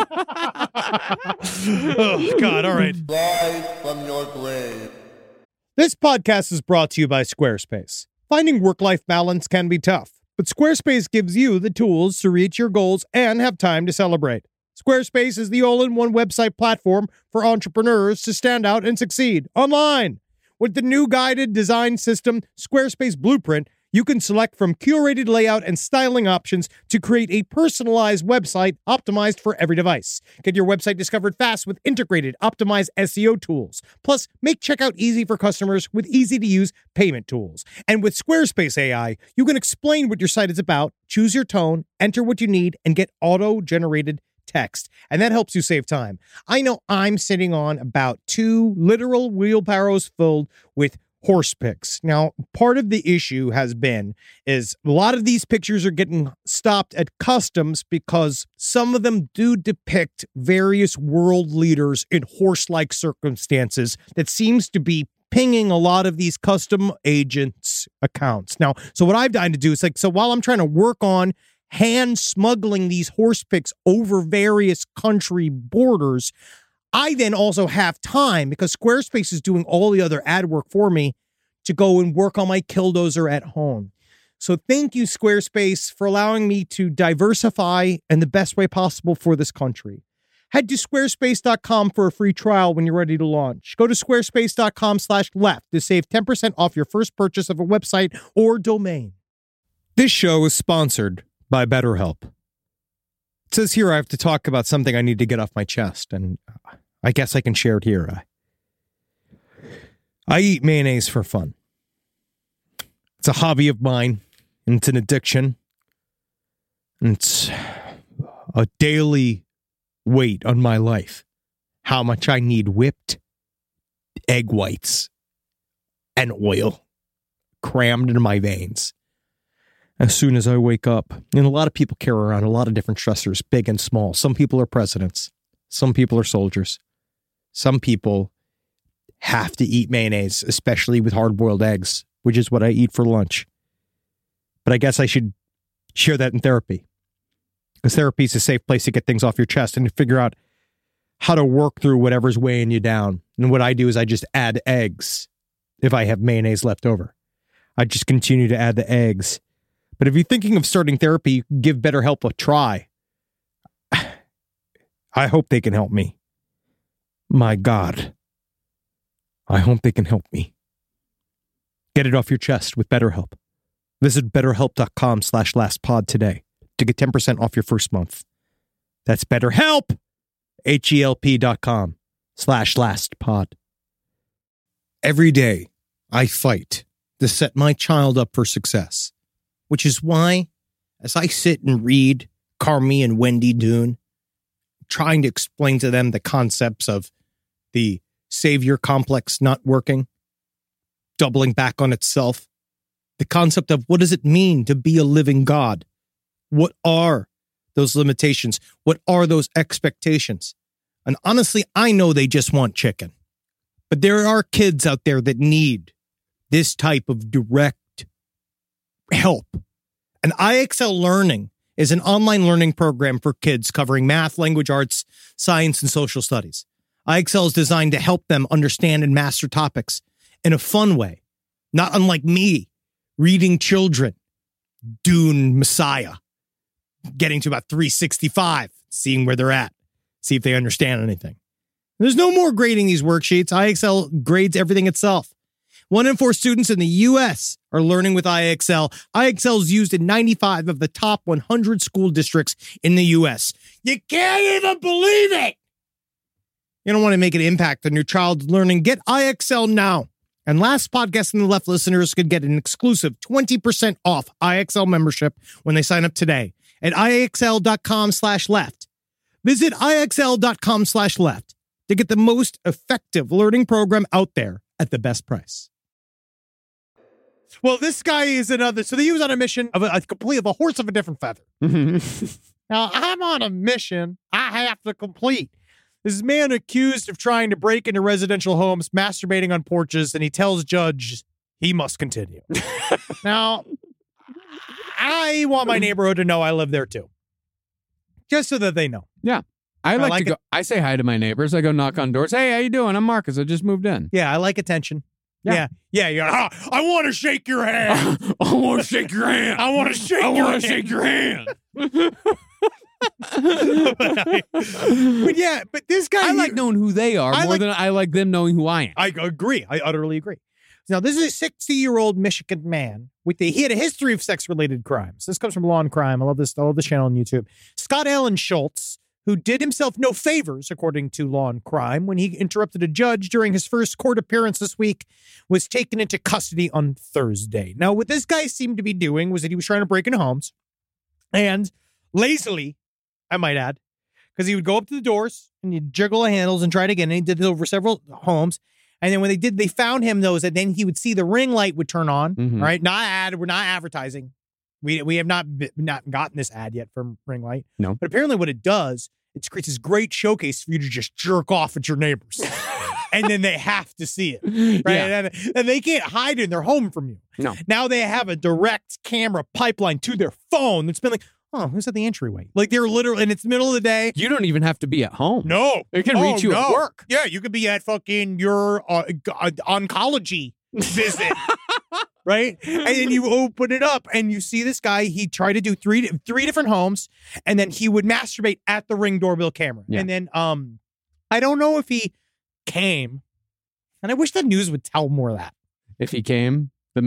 Oh, God. All right. Rise from your grave. This podcast is brought to you by Squarespace. Finding work-life balance can be tough, but Squarespace gives you the tools to reach your goals and have time to celebrate. Squarespace is the all-in-one website platform for entrepreneurs to stand out and succeed online. With the new guided design system, Squarespace Blueprint, you can select from curated layout and styling options to create a personalized website optimized for every device. Get your website discovered fast with integrated, optimized SEO tools. Plus, make checkout easy for customers with easy-to-use payment tools. And with Squarespace AI, you can explain what your site is about, choose your tone, enter what you need, and get auto-generated text. And that helps you save time. I know I'm sitting on about 2 literal wheelbarrows filled with horse pics. Now, part of the issue is a lot of these pictures are getting stopped at customs because some of them do depict various world leaders in horse-like circumstances that seems to be pinging a lot of these custom agents' accounts. Now, so what I've done to do is while I'm trying to work on hand smuggling these horse pics over various country borders, I then also have time, because Squarespace is doing all the other ad work for me, to go and work on my Killdozer at home. So thank you, Squarespace, for allowing me to diversify in the best way possible for this country. Head to squarespace.com for a free trial when you're ready to launch. Go to squarespace.com/left to save 10% off your first purchase of a website or domain. This show is sponsored by BetterHelp. It says here I have to talk about something I need to get off my chest, and I guess I can share it here. I eat mayonnaise for fun. It's a hobby of mine, and it's an addiction. And it's a daily weight on my life. How much I need whipped egg whites and oil crammed into my veins as soon as I wake up. And a lot of people carry around a lot of different stressors, big and small. Some people are presidents. Some people are soldiers. Some people have to eat mayonnaise, especially with hard-boiled eggs, which is what I eat for lunch. But I guess I should share that in therapy, because therapy is a safe place to get things off your chest and to figure out how to work through whatever's weighing you down. And what I do is I just add eggs if I have mayonnaise left over. I just continue to add the eggs. But if you're thinking of starting therapy, give BetterHelp a try. I hope they can help me. My God. I hope they can help me. Get it off your chest with BetterHelp. Visit BetterHelp.com/lastpod today to get 10% off your first month. That's BetterHelp, HELP.com/lastpod. Every day, I fight to set my child up for success, which is why, as I sit and read Carmi and Wendy Doon, trying to explain to them the concepts of the savior complex not working, doubling back on itself, the concept of what does it mean to be a living God? What are those limitations? What are those expectations? And honestly, I know they just want chicken. But there are kids out there that need this type of direct help. And IXL Learning is an online learning program for kids covering math, language arts, science, and social studies. IXL is designed to help them understand and master topics in a fun way, not unlike me reading children Dune Messiah, getting to about 365, seeing where they're at, see if they understand anything. There's no more grading these worksheets. IXL grades everything itself. 1 in 4 students in the U.S. are learning with IXL. IXL is used in 95 of the top 100 school districts in the U.S. You can't even believe it! You don't want to make an impact on your child's learning. Get IXL now. And Last Podcast on the Left listeners could get an exclusive 20% off IXL membership when they sign up today at IXL.com/left. Visit IXL.com/left to get the most effective learning program out there at the best price. Well, this guy is another. So he was on a mission of a horse of a different feather. Now, I'm on a mission I have to complete. This man accused of trying to break into residential homes, masturbating on porches, and he tells judge he must continue. Now, I want my neighborhood to know I live there too. Just so that they know. Yeah. I like to go. I say hi to my neighbors. I go knock on doors. Hey, how you doing? I'm Marcus. I just moved in. Yeah, I like attention. Yeah. You're like, I want to shake your hand. I want to shake your hand. I want to shake your hand. But this guy, I like knowing who they are more than I like them knowing who I am. I agree. I utterly agree. Now, this is a 60-year-old Michigan man he had a history of sex-related crimes. This comes from Law and Crime. I love this channel on YouTube. Scott Allen Schultz, who did himself no favors, according to Law and Crime, when he interrupted a judge during his first court appearance this week, was taken into custody on Thursday. Now, what this guy seemed to be doing was that he was trying to break into homes, and lazily, I might add, because he would go up to the doors and he'd jiggle the handles and try it again. And he did it over several homes. And then when they found him those, and then he would see the ring light would turn on. Mm-hmm. Right? We're not advertising. We have not gotten this ad yet from Ring Light. No. But apparently what it does, it creates this great showcase for you to just jerk off at your neighbors. And then they have to see it. Right? Yeah. And they can't hide in their home from you. No. Now they have a direct camera pipeline to their phone that's been like, oh, who's at the entryway? Like they're literally, and it's the middle of the day. You don't even have to be at home. No. It can reach you at work. Yeah, you could be at fucking your oncology visit. Right? And then you open it up and you see this guy, he tried to do three different homes, and then he would masturbate at the Ring doorbell camera. Yeah. And then I don't know if he came, and I wish the news would tell more of that. If he came, the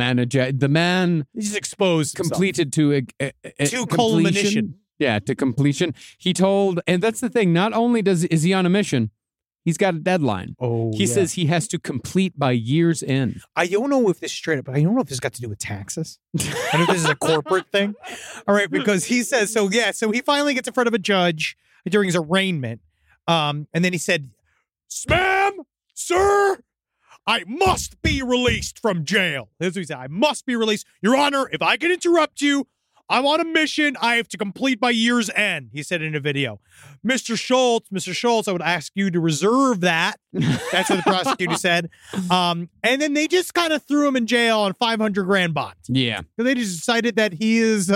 man he's exposed completed to culmination. Yeah, to completion. He told, and that's the thing, not only is he on a mission, he's got a deadline. He says he has to complete by year's end. I don't know if this straight up, but I don't know if this got to do with taxes. I know if this is a corporate thing. All right, because he says, so he finally gets in front of a judge during his arraignment. And then he said, ma'am, sir, I must be released from jail. That's what he said. I must be released. Your Honor, if I can interrupt you, I'm on a mission. I have to complete by year's end, he said in a video. Mr. Schultz, I would ask you to reserve that. That's what the prosecutor said. And then they just kind of threw him in jail on $500,000 bond. Yeah. They just decided that he is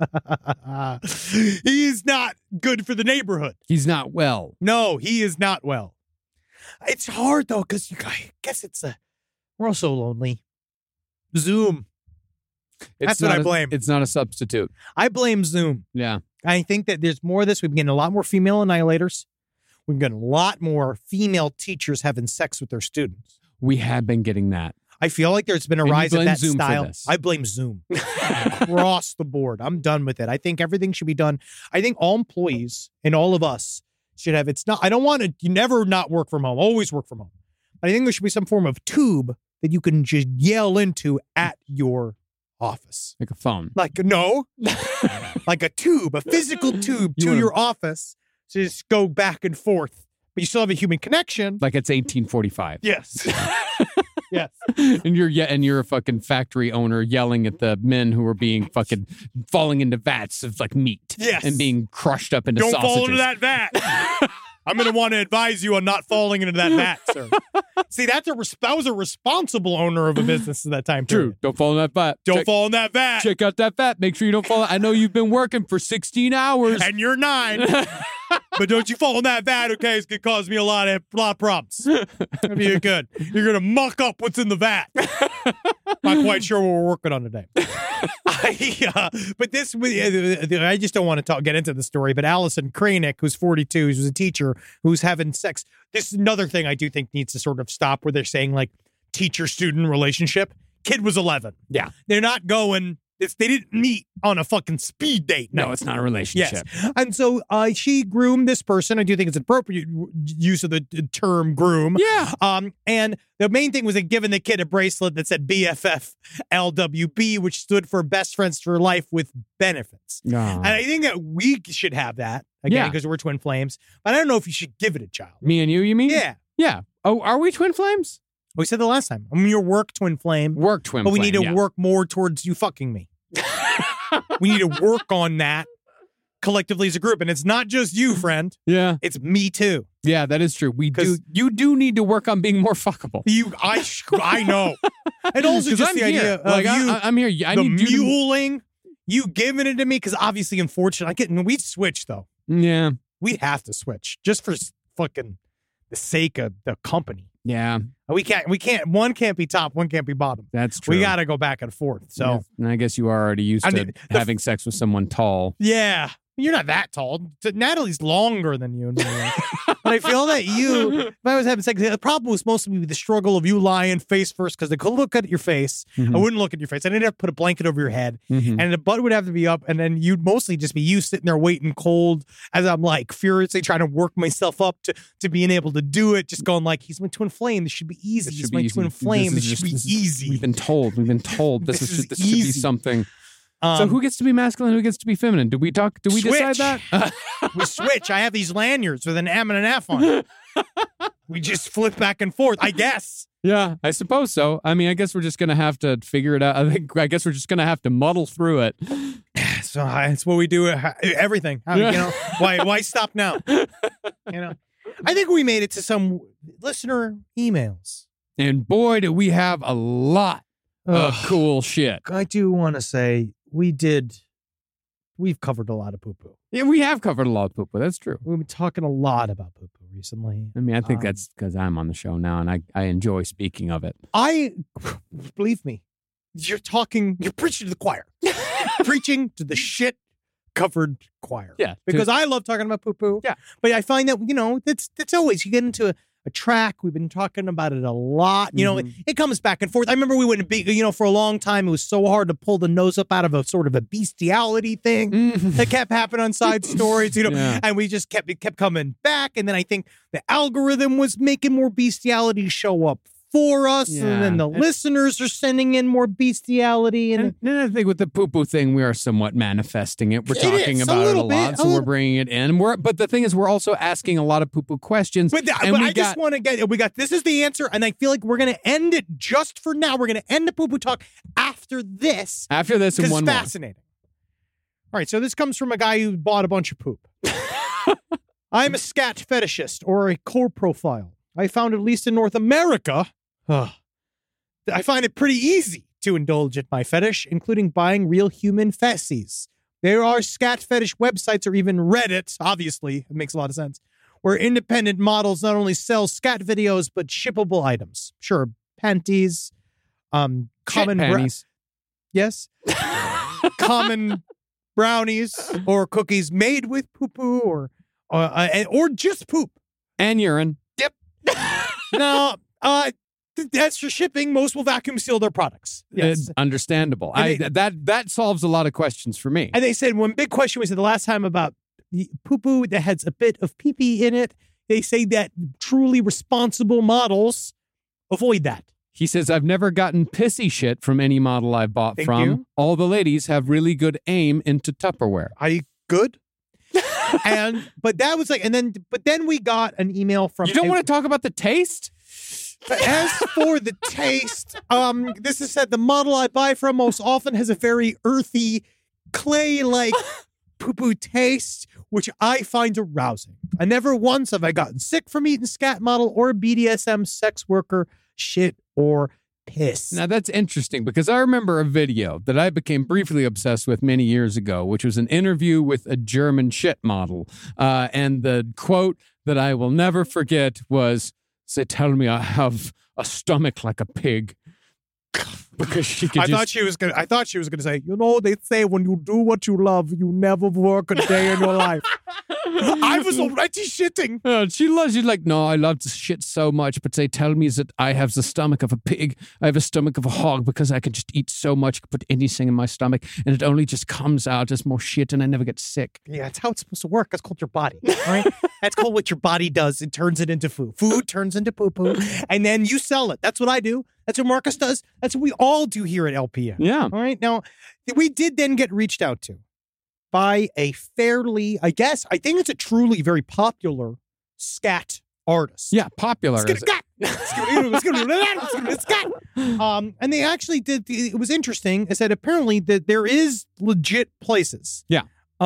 not good for the neighborhood. He's not well. No, he is not well. It's hard, though, because I guess we're all so lonely. Zoom. That's what I blame. It's not a substitute. I blame Zoom. Yeah. I think that there's more of this. We've been getting a lot more female annihilators. We've got a lot more female teachers having sex with their students. We have been getting that. I feel like there's been a rise of that Zoom style. I blame Zoom. Across the board. I'm done with it. I think everything should be done. I think all employees and all of us should have, it's not, I don't want to, you never not work from home, always work from home. I think there should be some form of tube that you can just yell into at your office. Like a phone. Like, no. Like a tube, a physical tube to your office to just go back and forth. But you still have a human connection. Like it's 1845. Yes. Yes. And you're a fucking factory owner yelling at the men who are being fucking falling into vats of like meat. Yes. And being crushed up into sausages. Don't fall into that vat. I'm going to want to advise you on not falling into that vat, sir. See, that was a responsible owner of a business at that time. True. Don't fall in that vat. Don't fall in that vat. Check out that vat. Make sure you don't fall. I know you've been working for 16 hours. And you're 9. But don't you fall in that vat, okay? It's going to cause me a lot of problems. Be good. You're going to muck up what's in the vat. Not quite sure what we're working on today. But this, I just don't want to get into the story, but Allison Kranick, who's 42, who's a teacher, who's having sex. This is another thing I do think needs to sort of stop, where they're saying like teacher-student relationship. Kid was 11. Yeah. They're not going, they didn't meet on a fucking speed date. No, it's not a relationship. Yes. And so she groomed this person. I do think it's an appropriate use of the term groom. Yeah. And the main thing was that giving the kid a bracelet that said BFF LWB, which stood for Best Friends for Life with Benefits. No. And I think that we should have that, again, because we're twin flames. But I don't know if you should give it a child. Me and you mean? Yeah. Yeah. Oh, are we twin flames? We said the last time. I mean, your work twin flame. Work twin flame. But we flame, need to work more towards you fucking me. We need to work on that collectively as a group. And it's not just you, friend. Yeah. It's me too. Yeah, that is true. You do need to work on being more fuckable. I know. And also just the idea of I'm here. I the need muling, you giving it to me, because obviously, unfortunately, we'd switch though. Yeah. We'd have to switch just for fucking the sake of the company. Yeah. We can't, one can't be top, one can't be bottom. That's true. We got to go back and forth. So, yeah. And I guess you are already used to having sex with someone tall. Yeah. You're not that tall. Natalie's longer than you. But I feel that if I was having sex, the problem was mostly the struggle of you lying face first, because they could look at your face. Mm-hmm. I wouldn't look at your face. I didn't have to put a blanket over your head. Mm-hmm. And the butt would have to be up. And then you'd mostly just be you sitting there waiting cold as I'm like furiously trying to work myself up to being able to do it. Just going like, he's my twin flame. This should be easy. He's my twin flame. This should be easy. We've been told. This should be something. So who gets to be masculine? Who gets to be feminine? Do we decide that? We switch. I have these lanyards with an M and an F on it. We just flip back and forth, I guess. Yeah, I suppose so. I mean, I guess we're just going to have to figure it out. I guess we're just going to have to muddle through it. So that's what we do. Everything. Why stop now? I think we made it to some listener emails. And boy, do we have a lot of cool shit. I do want to say we've covered a lot of poo-poo. Yeah, we have covered a lot of poo-poo. That's true. We've been talking a lot about poo-poo recently. I mean, I think that's because I'm on the show now and I enjoy speaking of it. Believe me, you're preaching to the choir. Preaching to the shit-covered choir. Yeah. Because I love talking about poo-poo. Yeah. But I find that, that's always, you get into a track. We've been talking about it a lot. It comes back and forth. I remember we wouldn't be, for a long time, it was so hard to pull the nose up out of a sort of a bestiality thing that kept happening on side stories, and we just kept coming back. And then I think the algorithm was making more bestiality show up for us, and then the listeners are sending in more bestiality. And then I think with the poo-poo thing, we are somewhat manifesting it. We're talking about it a lot, so we're bringing it in. But the thing is, we're also asking a lot of poo-poo questions. But I just want to get, this is the answer, and I feel like we're going to end it just for now. We're going to end the poo-poo talk after this. After this and one more. It's fascinating. All right, so this comes from a guy who bought a bunch of poop. I'm a scat fetishist, or a core profile. I found, at least in North America, I find it pretty easy to indulge in my fetish, including buying real human feces. There are scat fetish websites, or even Reddit, obviously, it makes a lot of sense, where independent models not only sell scat videos, but shippable items. Sure, panties, common panties. Yes. Common brownies or cookies made with poo-poo or just poop. And urine. Yep. Now, that's for shipping. Most will vacuum seal their products. Yes. Understandable. That solves a lot of questions for me. And they said, one big question was the last time about poo-poo that has a bit of pee-pee in it. They say that truly responsible models avoid that. He says, I've never gotten pissy shit from any model I've bought from. You. All the ladies have really good aim into Tupperware. Are you good? But then we got an email from... You don't want to talk about the taste? But as for the taste, this is said the model I buy from most often has a very earthy, clay-like poo-poo taste, which I find arousing. And never once have I gotten sick from eating scat model or BDSM sex worker shit or piss. Now, that's interesting because I remember a video that I became briefly obsessed with many years ago, which was an interview with a German shit model. And the quote that I will never forget was, "They tell me I have a stomach like a pig." Because she could I thought she was gonna say, they say when you do what you love, you never work a day in your life. I was already shitting. She's like, no, I love to shit so much, but they tell me that I have the stomach of a pig. I have a stomach of a hog because I can just eat so much, put anything in my stomach, and it only just comes out as more shit, and I never get sick. Yeah, that's how it's supposed to work. That's called your body, right? That's called what your body does. It turns it into food. Food turns into poo-poo, and then you sell it. That's what I do. That's what Marcus does. That's what we all do here at LPN. Yeah. All right. Now, we did then get reached out to by a fairly, I think it's a truly very popular scat artist. Yeah, popular. And they actually did, it was interesting, is that apparently that there is legit places. Yeah.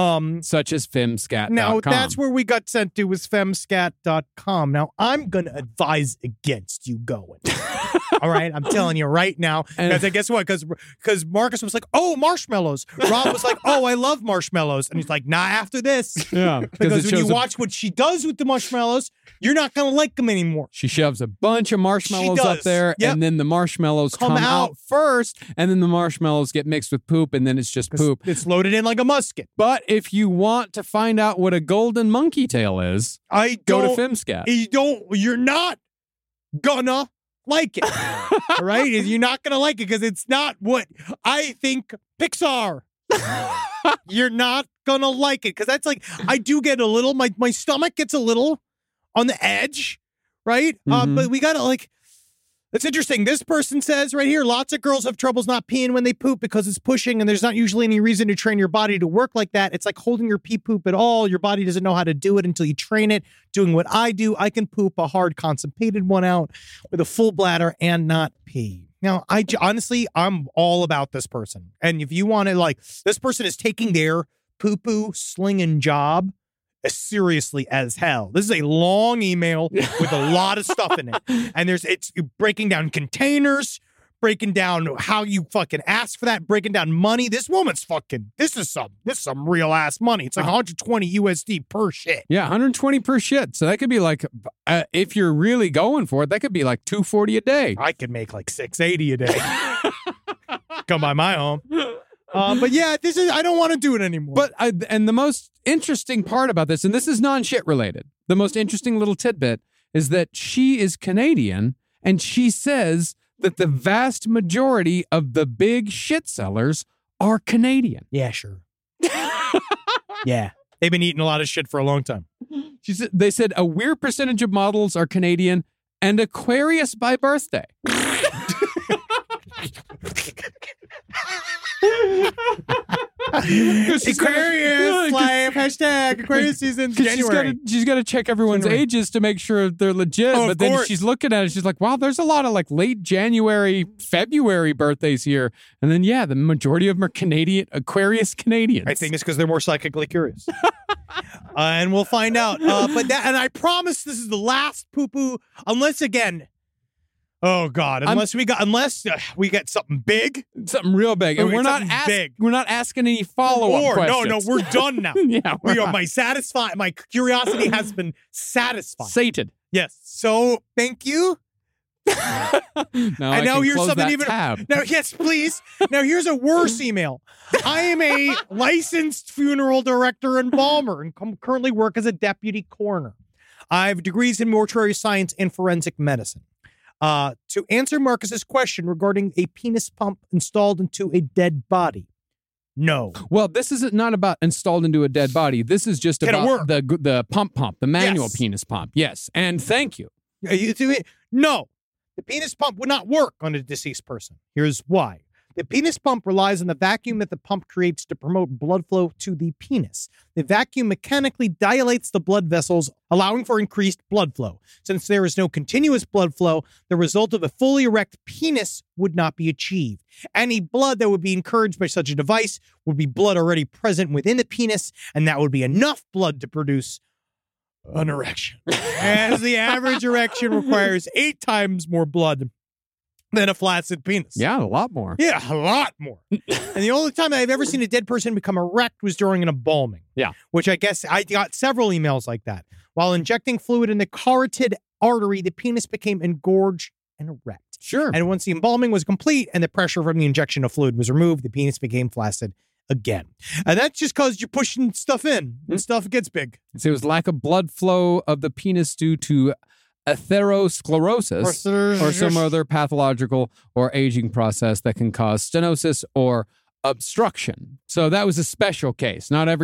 Such as femscat.com. Now, that's where we got sent to, was femscat.com. Now, I'm going to advise against you going. All right, I'm telling you right now. Because guess what? Because Marcus was like, "Oh, marshmallows." Rob was like, "Oh, I love marshmallows," and he's like, "Not after this." Yeah, because when you watch what she does with the marshmallows, you're not gonna like them anymore. She shoves a bunch of marshmallows up there, and then the marshmallows come out first, and then the marshmallows get mixed with poop, and then it's just poop. It's loaded in like a musket. But if you want to find out what a golden monkey tail is, go to Femscat. You're not gonna like it. All right? You're not going to like it because it's not what I think Pixar. You're not going to like it because that's like, I do get a little, my stomach gets a little on the edge, right? But we got to like, it's interesting. This person says right here, lots of girls have troubles not peeing when they poop because it's pushing and there's not usually any reason to train your body to work like that. It's like holding your pee poop at all. Your body doesn't know how to do it until you train it. Doing what I do, I can poop a hard constipated one out with a full bladder and not pee. Now, honestly, I'm all about this person. And if you want to, like, this person is taking their poo-poo slinging job as seriously as hell. This is a long email with a lot of stuff in it. And it's breaking down containers, breaking down how you fucking ask for that, breaking down money. This woman's this is some real ass money. It's like 120 USD per shit. Yeah, 120 per shit. So that could be like, if you're really going for it, that could be like $240 a day. I could make like $680 a day. Come by my home. But yeah, I don't want to do it anymore. But and the most interesting part about this, and this is non-shit related, the most interesting little tidbit is that she is Canadian, and she says that the vast majority of the big shit sellers are Canadian. Yeah, sure. Yeah, they've been eating a lot of shit for a long time. They said a weird percentage of models are Canadian and Aquarius by birthday. Aquarius life, hashtag Aquarius season January. She's got to check everyone's ages to make sure they're legit. But then she's looking at it, she's like, wow, there's a lot of like late January, February birthdays here. And then, yeah, the majority of them are Canadian, Aquarius Canadians. I think it's because they're more psychically curious. And we'll find out. And I promise this is the last poo-poo, unless again, oh God! Unless we get something big, something real big, and we're not asking any follow-up questions. No, we're done now. Yeah, my curiosity has been satisfied. Sated. Yes. So thank you. Now here's something even. Tab. Now, yes, please. Now here's a worse email. I am a licensed funeral director and embalmer, and currently work as a deputy coroner. I have degrees in mortuary science and forensic medicine. To answer Marcus's question regarding a penis pump installed into a dead body, No. Well, this is not about installed into a dead body. This is just about the pump, the manual penis pump. Yes. And thank you. No. The penis pump would not work on a deceased person. Here's why. The penis pump relies on the vacuum that the pump creates to promote blood flow to the penis. The vacuum mechanically dilates the blood vessels, allowing for increased blood flow. Since there is no continuous blood flow, the result of a fully erect penis would not be achieved. Any blood that would be encouraged by such a device would be blood already present within the penis, and that would be enough blood to produce an erection. As the average erection requires 8 times more blood than a flaccid penis. Yeah, a lot more. Yeah, a lot more. And the only time I've ever seen a dead person become erect was during an embalming. Yeah. Which I guess I got several emails like that. While injecting fluid in the carotid artery, the penis became engorged and erect. Sure. And once the embalming was complete and the pressure from the injection of fluid was removed, the penis became flaccid again. And that's just because you're pushing stuff in and stuff gets big. So it was lack of blood flow of the penis due to atherosclerosis or some other pathological or aging process that can cause stenosis or obstruction. So that was a special case. Not every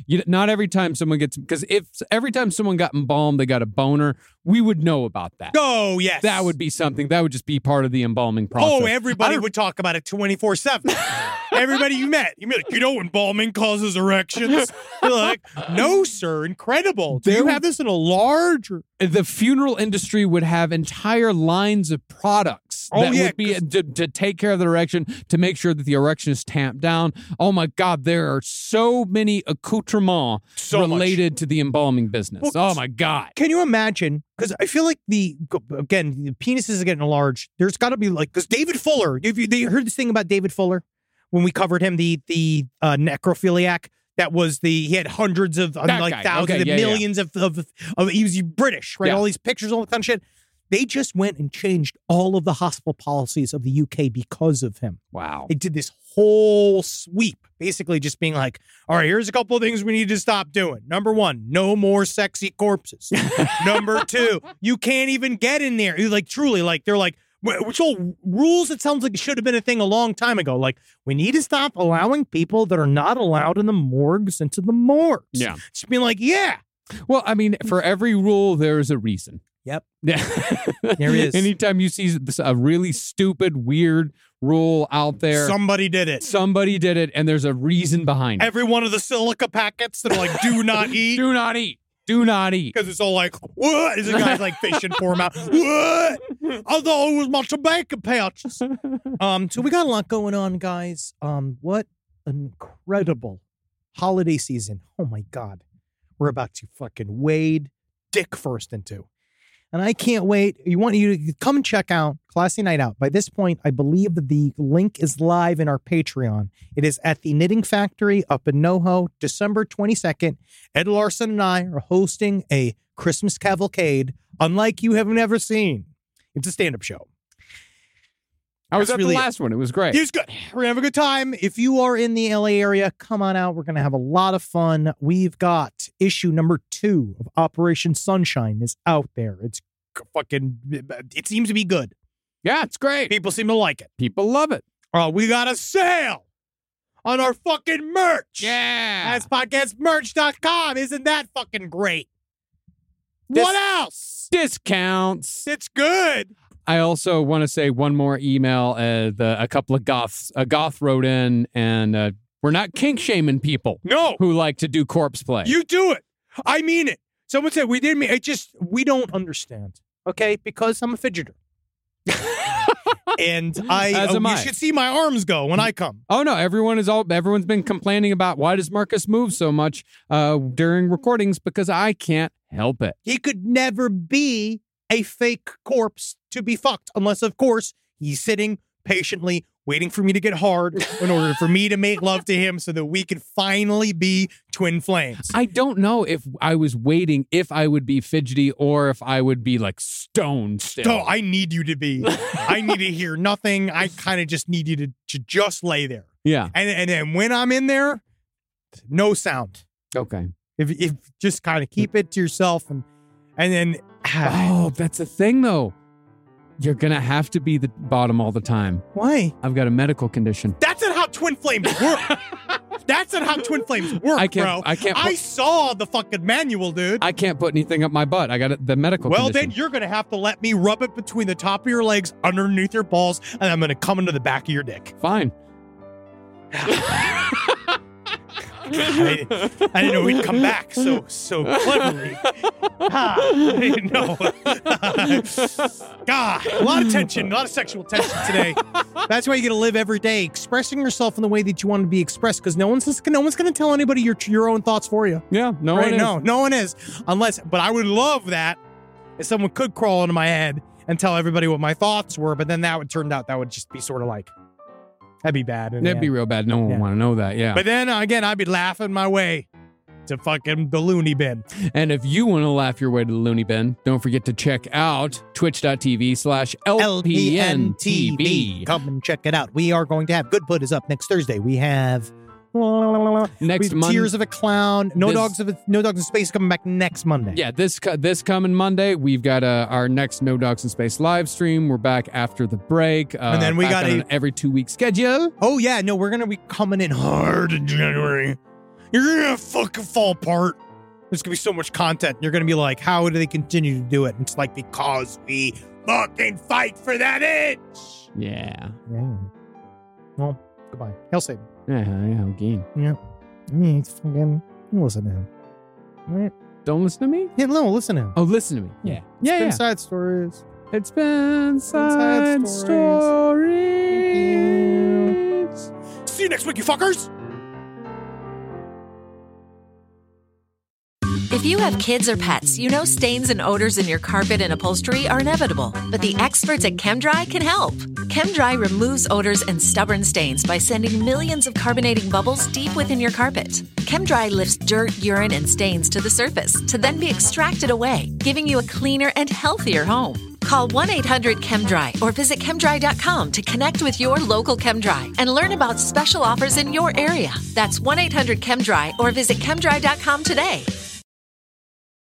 time someone gets, because if every time someone got embalmed, they got a boner, we would know about that. Oh, yes. That would be something. That would just be part of the embalming process. Oh, everybody would talk about it 24/7. Everybody you met, you'd be like, embalming causes erections. You're like, no, sir, incredible. Do you have this in a large? The funeral industry would have entire lines of products that would be to take care of the erection, to make sure that the erection is tamped down. Oh my God, there are so many accoutrements related to the embalming business. Well, oh my God. Can you imagine? Because I feel like the penises are getting large. There's got to be because David Fuller, they heard this thing about David Fuller when we covered him, the necrophiliac. That was he had hundreds of thousands of millions of he was British, right? Yeah. All these pictures, all that kind of shit. They just went and changed all of the hospital policies of the UK because of him. Wow. They did this whole sweep, basically just being like, all right, here's a couple of things we need to stop doing. Number 1, no more sexy corpses. Number 2, you can't even get in there. They're like, which all rules, it sounds like it should have been a thing a long time ago. Like, we need to stop allowing people that are not allowed in the morgues into the morgues. Yeah. Just being like, yeah. Well, I mean, for every rule, there's a reason. Yep. Yeah. There is. Anytime you see a really stupid, weird rule out there. Somebody did it. And there's a reason behind it. Every one of the silica packets that are like, do not eat. Do not eat. Do not eat. Because it's all like, what? Is the guy's like fishing for him out? What? I thought it was my tobacco pouches. So we got a lot going on, guys. What an incredible holiday season. Oh my God. We're about to fucking wade dick first into. And I can't wait. I want you to come and check out Classy Night Out. By this point, I believe that the link is live in our Patreon. It is at the Knitting Factory up in NoHo, December 22nd. Ed Larson and I are hosting a Christmas cavalcade unlike you have never seen. It's a stand-up show. I was at the last one. It was great. It was good. We're going to have a good time. If you are in the LA area, come on out. We're going to have a lot of fun. We've got issue number 2 of Operation Sunshine is out there. It seems to be good. Yeah, it's great. People seem to like it. People love it. We got a sale on our fucking merch. Yeah. That's podcastmerch.com. Isn't that fucking great? What else? Discounts. It's good. I also want to say one more email. A couple of goths, a goth wrote in, and we're not kink shaming people. No. Who like to do corpse play. You do it. I mean it. Someone said we didn't mean it. We don't understand. Okay, because I'm a fidgeter. And you should see my arms go when I come. Oh no, everyone's been complaining about why does Marcus move so much during recordings, because I can't help it. He could never be a fake corpse to be fucked unless, of course, he's sitting patiently waiting for me to get hard in order for me to make love to him so that we could finally be twin flames. I don't know if I was waiting if I would be fidgety or if I would be like stoned still. So I need you to be. I need to hear nothing. I kind of just need you to just lay there. Yeah. And then when I'm in there, no sound. Okay. If just kind of keep it to yourself and then. Oh, that's a thing though. You're going to have to be the bottom all the time. Why? I've got a medical condition. That's not how twin flames work. That's not how twin flames work, bro. I saw the fucking manual, dude. I can't put anything up my butt. I got the medical condition. Then you're going to have to let me rub it between the top of your legs, underneath your balls, and I'm going to come into the back of your dick. Fine. I didn't know we'd come back so cleverly. I didn't know. God, a lot of tension, a lot of sexual tension today. That's why you got to live every day expressing yourself in the way that you want to be expressed, because no one's going to tell anybody your own thoughts for you. Yeah, no one is. No one is. But I would love that if someone could crawl into my head and tell everybody what my thoughts were, but then that would just be sort of like, that'd be bad. That'd be real bad. No one would want to know that, yeah. But then, again, I'd be laughing my way to fucking the loony bin. And if you want to laugh your way to the loony bin, don't forget to check out twitch.tv/LPNTV. Come and check it out. We are going to have Good Put is up next Thursday. We have next Monday, Tears of a Clown. No Dogs in Space coming back next Monday. Yeah, this coming Monday, we've got our next No Dogs in Space live stream. We're back after the break. And then we got an every 2 week schedule. Oh yeah, no, we're gonna be coming in hard in January. You're gonna fucking fall apart. There's gonna be so much content. You're gonna be like, how do they continue to do it? And it's like, because we fucking fight for that itch. Yeah. Well, goodbye. Hail Satan. Yeah, again. Yeah. It's fucking, listen to him. All right. Don't listen to me? Yeah, no, listen to him. Oh, listen to me. Yeah. It's been Side Stories. It's been Side Stories. See you next week, you fuckers. If you have kids or pets, you know stains and odors in your carpet and upholstery are inevitable, but the experts at ChemDry can help. ChemDry removes odors and stubborn stains by sending millions of carbonating bubbles deep within your carpet. ChemDry lifts dirt, urine, and stains to the surface to then be extracted away, giving you a cleaner and healthier home. Call 1-800-ChemDry or visit chemdry.com to connect with your local ChemDry and learn about special offers in your area. That's 1-800-ChemDry or visit chemdry.com today.